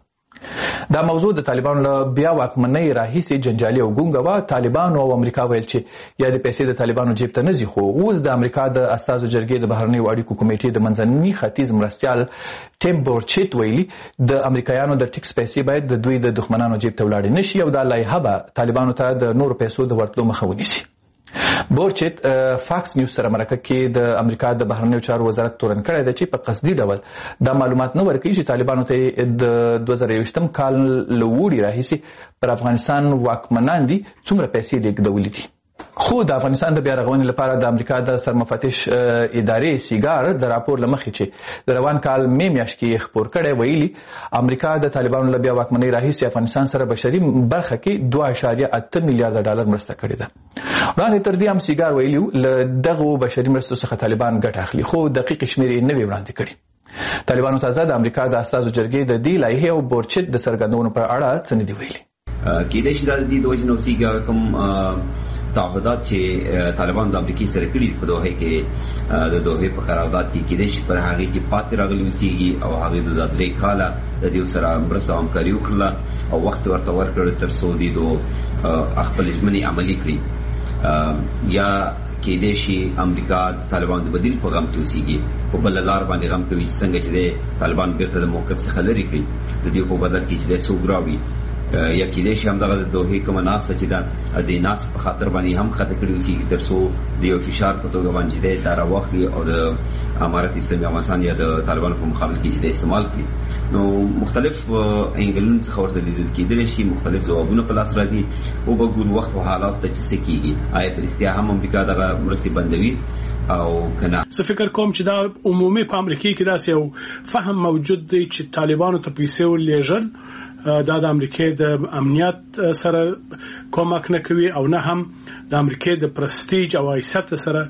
دا موضوع د طالبانو له بیا واکمنۍ راهیسې جنجالي او ګونګه وه. طالبانو او امریکا ویل چې یا د پیسې د طالبانو جیب ته نه ځي، خو اوس د امریکا د استازو جرګې د بهرنیو اړیکو کمیټې د منځني ختیځ مرستیال ټیم بورچیت ویلي د امریکایانو د ټیکس پیسې باید د دوی د دښمنانو جیب ته ولاړې نشي او دا لایحه به طالبانو ته د نورو پیسو د ورتلو مخه ونیسي. بورچیت فاکس نیوز سره مرکه کې د امریکا د بهرنیو چارو وزارت تورن کړی دی چې په قصدي ډول دا معلومات نه ورکوي چې طالبانو ته د دوه زره یوویشتم کال له وړي راهیسې پر افغانستان واکمنان دي څومره پیسې لیږدولې دي. خو د افغانستان د بیا رغونې لپاره د امریکا د سرمفتش ادارې سیګار د راپور له مخې چې د روان کال می میاشت کې خپور کړی ویلي امریکا د طالبانو له بیا واکمنۍ راهیسې افغانستان سره بشري برخه کې دوه اعشاریه اته میلیارډ ډالر مرسته کړې ده. وړاندې تر دې هم سیګار ویلي له دغو بشري مرستو څخه طالبان ګټه اخلي، خو دقیق شمېرې یې نه وې وړاندې کړي. طالبانو تازه د امریکا د استازو جرګې د دې لایحې او بورچیت د څرګندونو پر اړه څه نه دي ویلي. کېدای شي دا د دې د وجې نه اوسېږي کوم تعهدات چې طالبان د امریکې سره کړي په دوحې کې د دوحې په قرارداد کې کېدای شي پر هغې کې پاتې راغلي اوسېږي او هغې د درې کاله د دې سره مرسته او همکاري وکړله او وخت ورته ورکړ تر څو دې دو خپل ژمنې عملي کړي. یا کېدای شي امریکا طالبان د بدیل په غم کې اوسېږي، په بله لار باندې غم کوي چې څنګه چې د طالبان بیرته د موقف څخه لرې کړي، د دې په بدل کې چې دی څوک راوړي. یا کېدای شي همدغه د دوحې کومه ناسته چې ده د ناستې په خاطر باندې هم خطه کړي اوسېږي تر څو د یو فشار په توګه باندې چې دی دا راواخلي او د امارت اسلامي افغانستان یا د طالبانو په مقابل کې چې دی استعمال کړي. نو مختلف انګلونو څخه ورته لیدل کېدلی شي، مختلف ځوابونه په لاس راځي او به ګورو وخت او حالات ته چې څه کېږي، آیا په رښتیا هم امریکا دغه مرستې بندوي او کنه. زه فکر کوم چې دا عمومي په امریکا کې داسې یو فهم موجود دی چې طالبانو ته پیسې ولېږل دا د امریکا د امنیت سره کومک نه کوي او نه هم د امریکا د پرستیج او حیثیت سره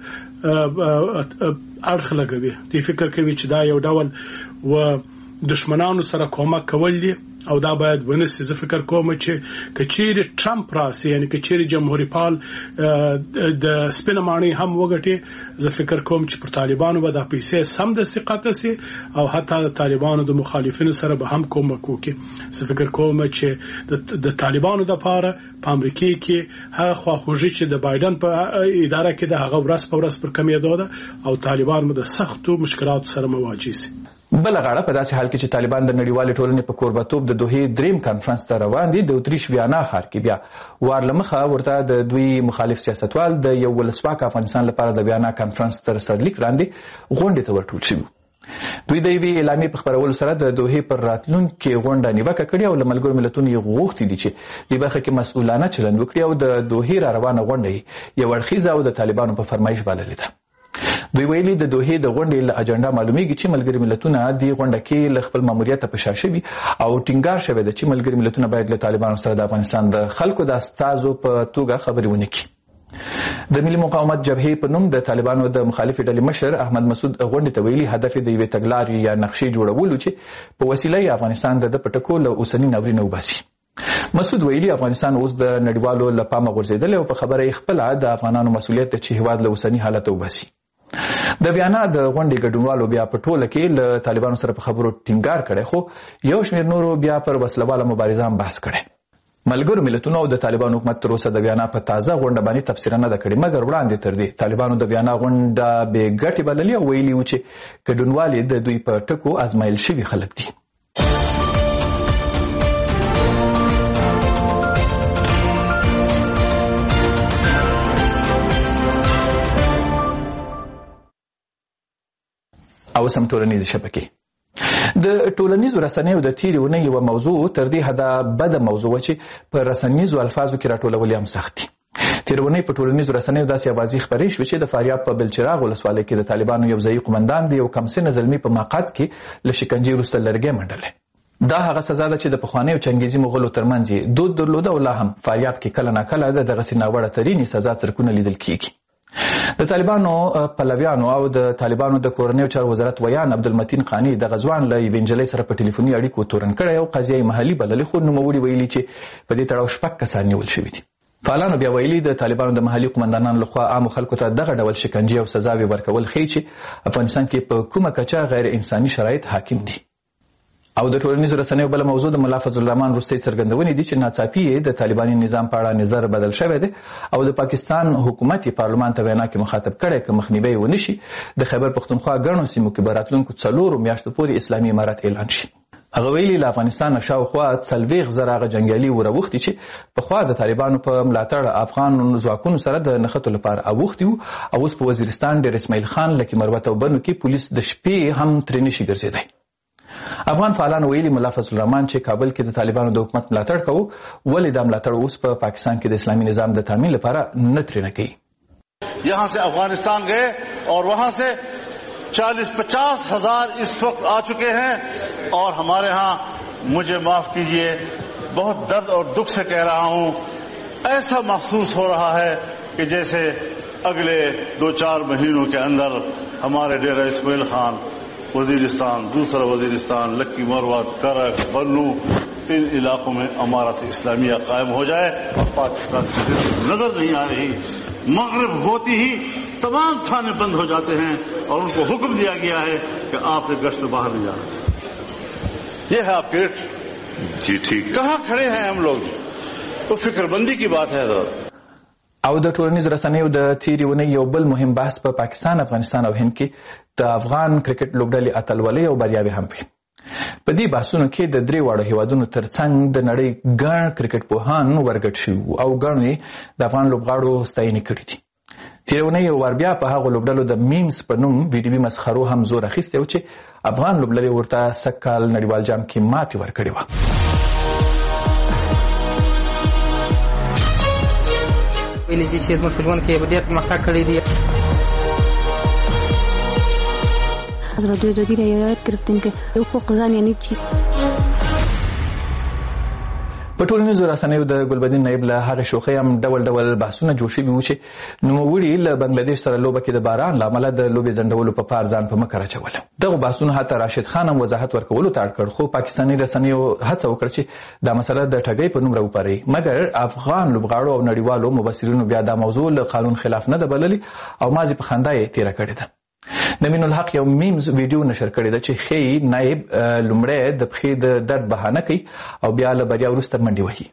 اړخ لګوي. دوی فکر کوي چې دا یو ډول و دشمنانو سره کومک کول دي او دا باید ونسي. زه فکر کوم چې کچېری ټرمپ راسي یعنی کچېری جمهوریت پال د سپینمانی هم وګټي، زه فکر کوم چې پر طالبانو به د پیسې سم د ثقت سي او حتی د طالبانو د مخالفینو سره به هم کومک وکړي. زه فکر کوم چې د طالبانو د پاره په امریکا کې هغه خواخوږي چې د بایدن په اداره کې د هغه ورځ په ورځ پر کمیدو ده او طالبان مو د سختو مشکلاتو سره مواجه سي. بل غاړه په داسې حال کې چې طالبان د نړیوالې ټولنې په کوربتوب د دوحې دریم کانفرنس ته روان دي، د اتریش ویانا ښار کې بیا وار له مخه ورته د دوی مخالف سیاستوال د یو ولسواک افغانستان لپاره د ویانا کانفرنس تر سرلیک لاندې غونډې ته ورټول شوي. دوی د یوې اعلامیې په خپرولو سره د دوحې پر راتلونکې غونډه نیوکه کړې او له ملګرو ملتونو یې غوښتي دي چې دې برخه کې مسؤلانه چلند وکړي او د دوحې را روانه غونډه یې یو اړخیزه او د طالبانو په فرمایش بللې ده. دوی ویلي د دوحې د غونډې له اجنډا معلومیږي چې ملګري ملتونه دې غونډه کې له خپل ماموریت په شا شوي او ټینګار شوی ده چې ملګري ملتونه باید له طالبانو سره د افغانستان د خلکو د استازو په توګه خبرې ونه کړي. د ملي مقاومت جبهې په نوم د طالبانو د مخالفې ډلې مشر احمد مسعود غونډې ته ویلي هدف د یوې تګلارې یا نقشې جوړولو چې په وسیله یې افغانستان د پټکو له اوسني ناورینه وباسي. مسعود ویلي افغانستان اوس د نړیوالو له پامه غورځېدلی او په خبره یې خپله د افغانانو مسؤلیت دی چې هېواد له اوسني حالته وباسي. د ویانا د غونډې ګډونوالو بیا په ټوله کې له طالبانو سره په خبرو ټینګار کړی، خو یو شمېر نورو بیا پر وسلواله مبارزه هم بحث کړی. ملګرو ملتونو او د طالبانو حکومت تر اوسه د ویانا په تازه غونډه باندې تبصره نه ده کړې، مګر وړاندې تر دې طالبانو د ویانا غونډه بې ګټې بللې او ویلي وو چې ګډونوال یې د دوی په ټکو ازمایل شوي خلک دي. او سم ټولنیزې شبکې د ټولنیزو رسنیو د تیرې اونۍ یوه موضوع تر دې حده بده موضوع وه چې په رسنیزو الفاظو کې راټولول یې هم سخت دي. تیره اونۍ په ټولنیزو رسنیو داسې اوازې خپرې شوې چې د فاریاب په بلچراغ ولسوالۍ کې د طالبانو یو ځایي قمندان د یو کمسنه زلمي په مقعد کې له شکنجې وروسته لرګی منډلی. دا هغه سزا ده چې د پخوانیو چنګیزي مغولو ترمنځ یې دود درلوده او لا هم فاریاب کې کله ناکله د دغسې ناوړه ترینې سزا څرکونه لیدل کیږي. د طالبانو پلویانو او د طالبانو د کورنیو چارو وزارت ویان عبدالمتین قانی د غزوان له یوې نجلۍ سره په ټلیفوني اړیکو تورن کړی او قضیه یې محلي بللې، خو نوموړي ویلي چې په دې تړاو شپږ کسان نیول شوي دي. فعالانو بیا ویلي د طالبانو د محلي قمندانانو لخوا عامو خلکو ته دغه ډول شکنجې او سزاوې ورکول ښیي چې افغانستان کې په کومه کچه غیر انساني شرایط حاکم دي. او د ټولنیزو رسنیو بل موضوع د ملا فضل الرحمن وروستۍ څرګندونې دي چې ناڅاپي د طالباني نظام په اړه نظر بدل شوی دی او د پاکستان حکومت پارلمان ته وینا کې مخاطب کړی که مخنیوی ونه شي د خیبر پښتونخوا ګڼو سیمو کې به راتلونکو څلورو میاشتو پورې اسلامي امارت اعلان شي. هغه ویلي له افغانستان شاوخوا څلوېښت زره هغه جنګیالي وراوښتي چې پخوا د طالبانو په ملاتړ افغان ځواکونو سره د نښتو لپاره اوښتي وو او اوس په وزیرستان ډېر اسماعیل خان لکي مروت او بنو کې پولیس د شپې هم ترې نشي ګرځېدی. افغان فعالانو ویلي ملا فضل الرحمن چې کابل کې د طالبانو د حکومت ملاتړ کوو ولې دا ملاتړ اوس په پاکستان کې د اسلامي نظام د تامین لپاره نه ترې نه کوي. یہاں سے افغانستان گئے اور وہاں سے چالیس پچاس ہزار اس وقت آ چکے ہیں اور ہمارے ہاں مجھے معاف کیجئے بہت درد اور دکھ سے کہہ رہا ہوں ایسا محسوس ہو رہا ہے کہ جیسے اگلے دو چار مہینوں کے اندر ہمارے ڈیرہ اسماعیل خان وزیرستان دوسرا وزیرستان لکی مروت کرک بنو ان علاقوں میں امارت اسلامیہ قائم ہو جائے اور پاکستان کی نظر نہیں آ رہی. مغرب ہوتی ہی تمام تھانے بند ہو جاتے ہیں اور ان کو حکم دیا گیا ہے کہ آپ نے گشت باہر نہیں جانا. یہ ہے آپ کے ریٹ. جی ٹھیک. کہاں کھڑے ہیں ہم لوگ تو فکر بندی کی بات ہے حضرت. او د ټولنیزو رسنیو د تیرې اونۍ یو بل مهم بحث په پاکستان افغانستان او هند کې د افغان کرکټ لوبډلې اتلولۍ او بریاوې هم وي. په دې بحثونو کې د درې واړو هیوادونو ترڅنګ د نړۍ ګڼ کرکټ پوهان ورګډ شوي او ګڼو یې د افغان لوبغاړو ستاینې کړې دي. تیرې اونۍ یو وار بیا په هغو لوبډلو د میمز په نوم ویډیوي مسخرو هم زور اخیستی و چې افغان لوبډلې ورته سږ کال نړیوال جام کې ماتې ورکړې وه. ویلي چې زموږ په ژوند کې ډېر پرمختګ کړی دی. ازادي راډیو د رایت گرفتن که حقوق زن یعنی چی؟ په ټولنیزو رسنیو د ګلبدین نایب له هغې شوخۍ هم ډول ډول بحثونه جوړ شوي وو چې نوموړي له بنګلادیش سره لوبه کې د باران له امله د لوبې ځنډولو په پار ځان په مکر اچوله. دغو بحثونو حتی راشد خان هم وضاحت ورکولو ته اړ کړ خو پاکستاني رسنیو هڅه وکړه چې دا مسله د ټګۍ په نوم راوپاروي مګر افغان لوبغاړو او نړیوالو مبصرینو بیا دا موضوع له قانون خلاف نه ده بللې او ماضي په خندا یې تېره کړې ده. نمین الحق یو میمز ویډیو نشر کړی ده چې ښیي نایب لومړی د پښې د درد بهانه کوي او بیا له بریا وروسته منډې وهي.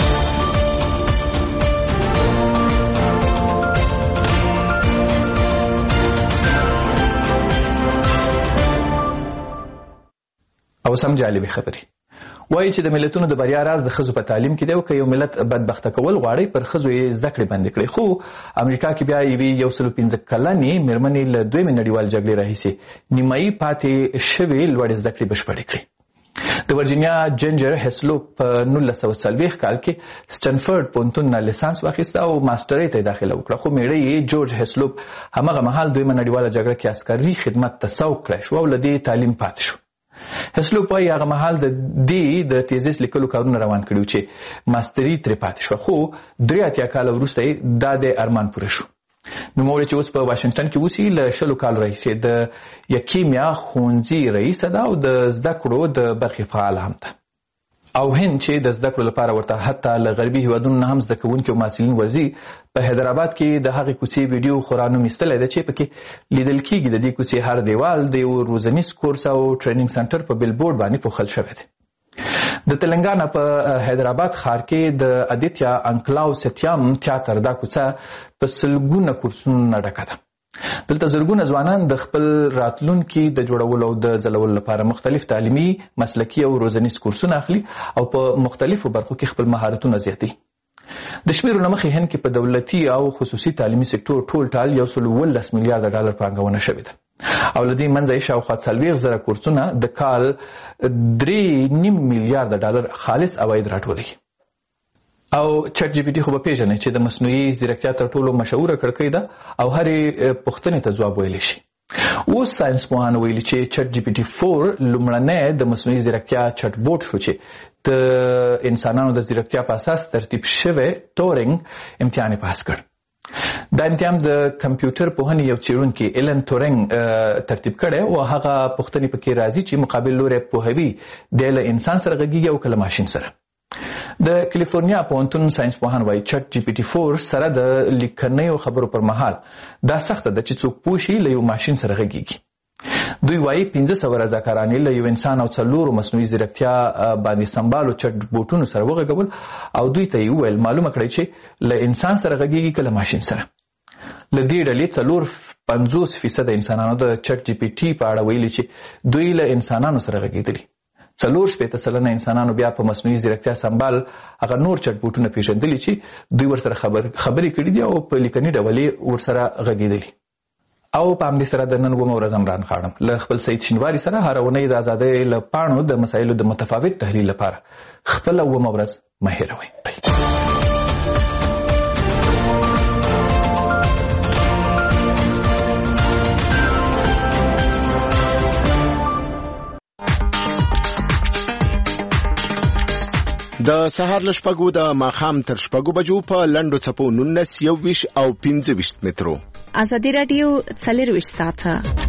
او سم جالبې خبرې وایي چې د ملتونو د بریا راز د ښځو په تعلیم کې دی او که یو ملت بدبخته کول غواړي پر ښځو یې زده کړې بندې کړي. خو امریکا کې بیا یوې یو سلو پنځه کلنې مېرمنې له دویمې نړیوال جګړې راهیسې نیمایي پاتې شوې لوړې زده کړې بشپړې کړې. د ورجینیا جنجر هسلوپ په نولس سوه څلوېښت کال کې سټنفورډ پوهنتون نه لیسانس واخیسته او ماسټرۍ ته یې داخله وکړه خو میړه یې جورج هسلوپ همغه مهال دویمه نړیواله جګړه کې عسکري خدمت ته سوق کړی شو او له دې تعلیم پاتې شو. هسلوپ وایي هغه مهال د دې د تیزیس لیکلو کارونه روان کړي چې ماستري ترې پاتې شوه خو درې اتیا کاله وروسته یې دا د ارمان پوره شو. نوموړی چې اوس په واشنګټن کې اوسي له شلو کالو راهیسې د یکیمیا ښوونځي رئیسه ده او د زده کړو د برخې فعاله هم ده. او هند چې د زده کړو لپاره ورته حتی له غربي هیوادونو نه هم زده کوونکي او محصلین ورځي په حیدرآباد کې د هغې کوڅې ویډیو خورا نوم ایستلی ده چې پکې لیدل کېږي د دې کوڅې هر دیوال د یو روزنیز کورس او ټریننګ سنټر په بیلبورډ باندې پوښل شوی دی. د تلنګانا په حیدرآباد ښار کې د ادیتیا انکلاو ستیام تیاتر دا کوڅه په سلګونه کورسونو نه ډکه ده. دلته زرګونه ځوانان د خپل راتلونکي د جوړولو او د ځلولو لپاره مختلف تعلیمي مسلکي او روزنیز کورسونه اخلي او په مختلفو برخو کې خپل مهارتونه زیاتوي. د شمیرو نه مخکې هند کې په دولتي او خصوصي تعلیمي سکتور ټول ټال یو سل اوولس میلیارډه ډالر پانګونه شوې ده او له دې منځه یې شاوخوا څلوېښت زره کورسونه د کال درې نیم میلیارډه ډالر خالص عواید راټولوي. او چټ جی پی ټي خو به پیژنئ چې د مصنوعي ځیرکتیا تر ټولو مشهوره کړکۍ ده او هرې پوښتنې ته ځواب ویلی شي. اوس ساینس پوهانو ویلي چې چټ جی پی ټي فور لومړنی د مصنوعي ځیرکتیا چټ بوټ شو چې د انسانانو د ځیرکتیا په اساس ترتیب شوی ټورینګ امتحان یې پاس کړ. دا امتحان د کمپیوټر پوهنې یو څېړونکي ایلن تورینګ ترتیب کړی او هغه پوښتنې پکې راځي چې مقابل لوری پوهوي دی له انسان سره غږیږي او کله ماشین سره. د کالیفورنیا پوهنتون ساینس پوهان وایي چټ جی پی ټي فور سره د لیکنیو خبرو پر مهال دا سخته ده چې څوک پوه شي له یو ماشین سره غږیږي. دوی وایي پنځه سوه رضاکارانې له یو انسان او څلورو مصنوعي ځیرکتیا باندې سمبالو چټ بوټونو سره وغږول او دوی ته یې وویل معلومه کړئ چې له انسان سره غږیږي که له ماشین سره. له دې ډلې څلور پنځوس فیصده انسانانو د چټ جی پی ټي په اړه ویلي چې دوی له انسانانو سره غږېدلي. څلور شپېته سلنه انسانانو بیا په مصنوعي ځیرکتیا سمبال هغه نور چټ بوټونه پیژندلي چې دوی ورسره خبرې کړي دي او په لیکني ډول یې ورسره غږېدلي. او په همدې سره د نن اوومه ورځ عمران خاړم له خپل سید شینواري سره هره اونۍ د ازادۍ له پاڼو د مسایلو د متفاوت تحلیل لپاره خپله اوومه ورځ مه هېروئ. د سهار له شپږو د ماښام تر شپږو بجو په لنډو څپو نولس، یو ویشت او پنځه ویشت مترو. ازادي راډیو څلرویشت ساعته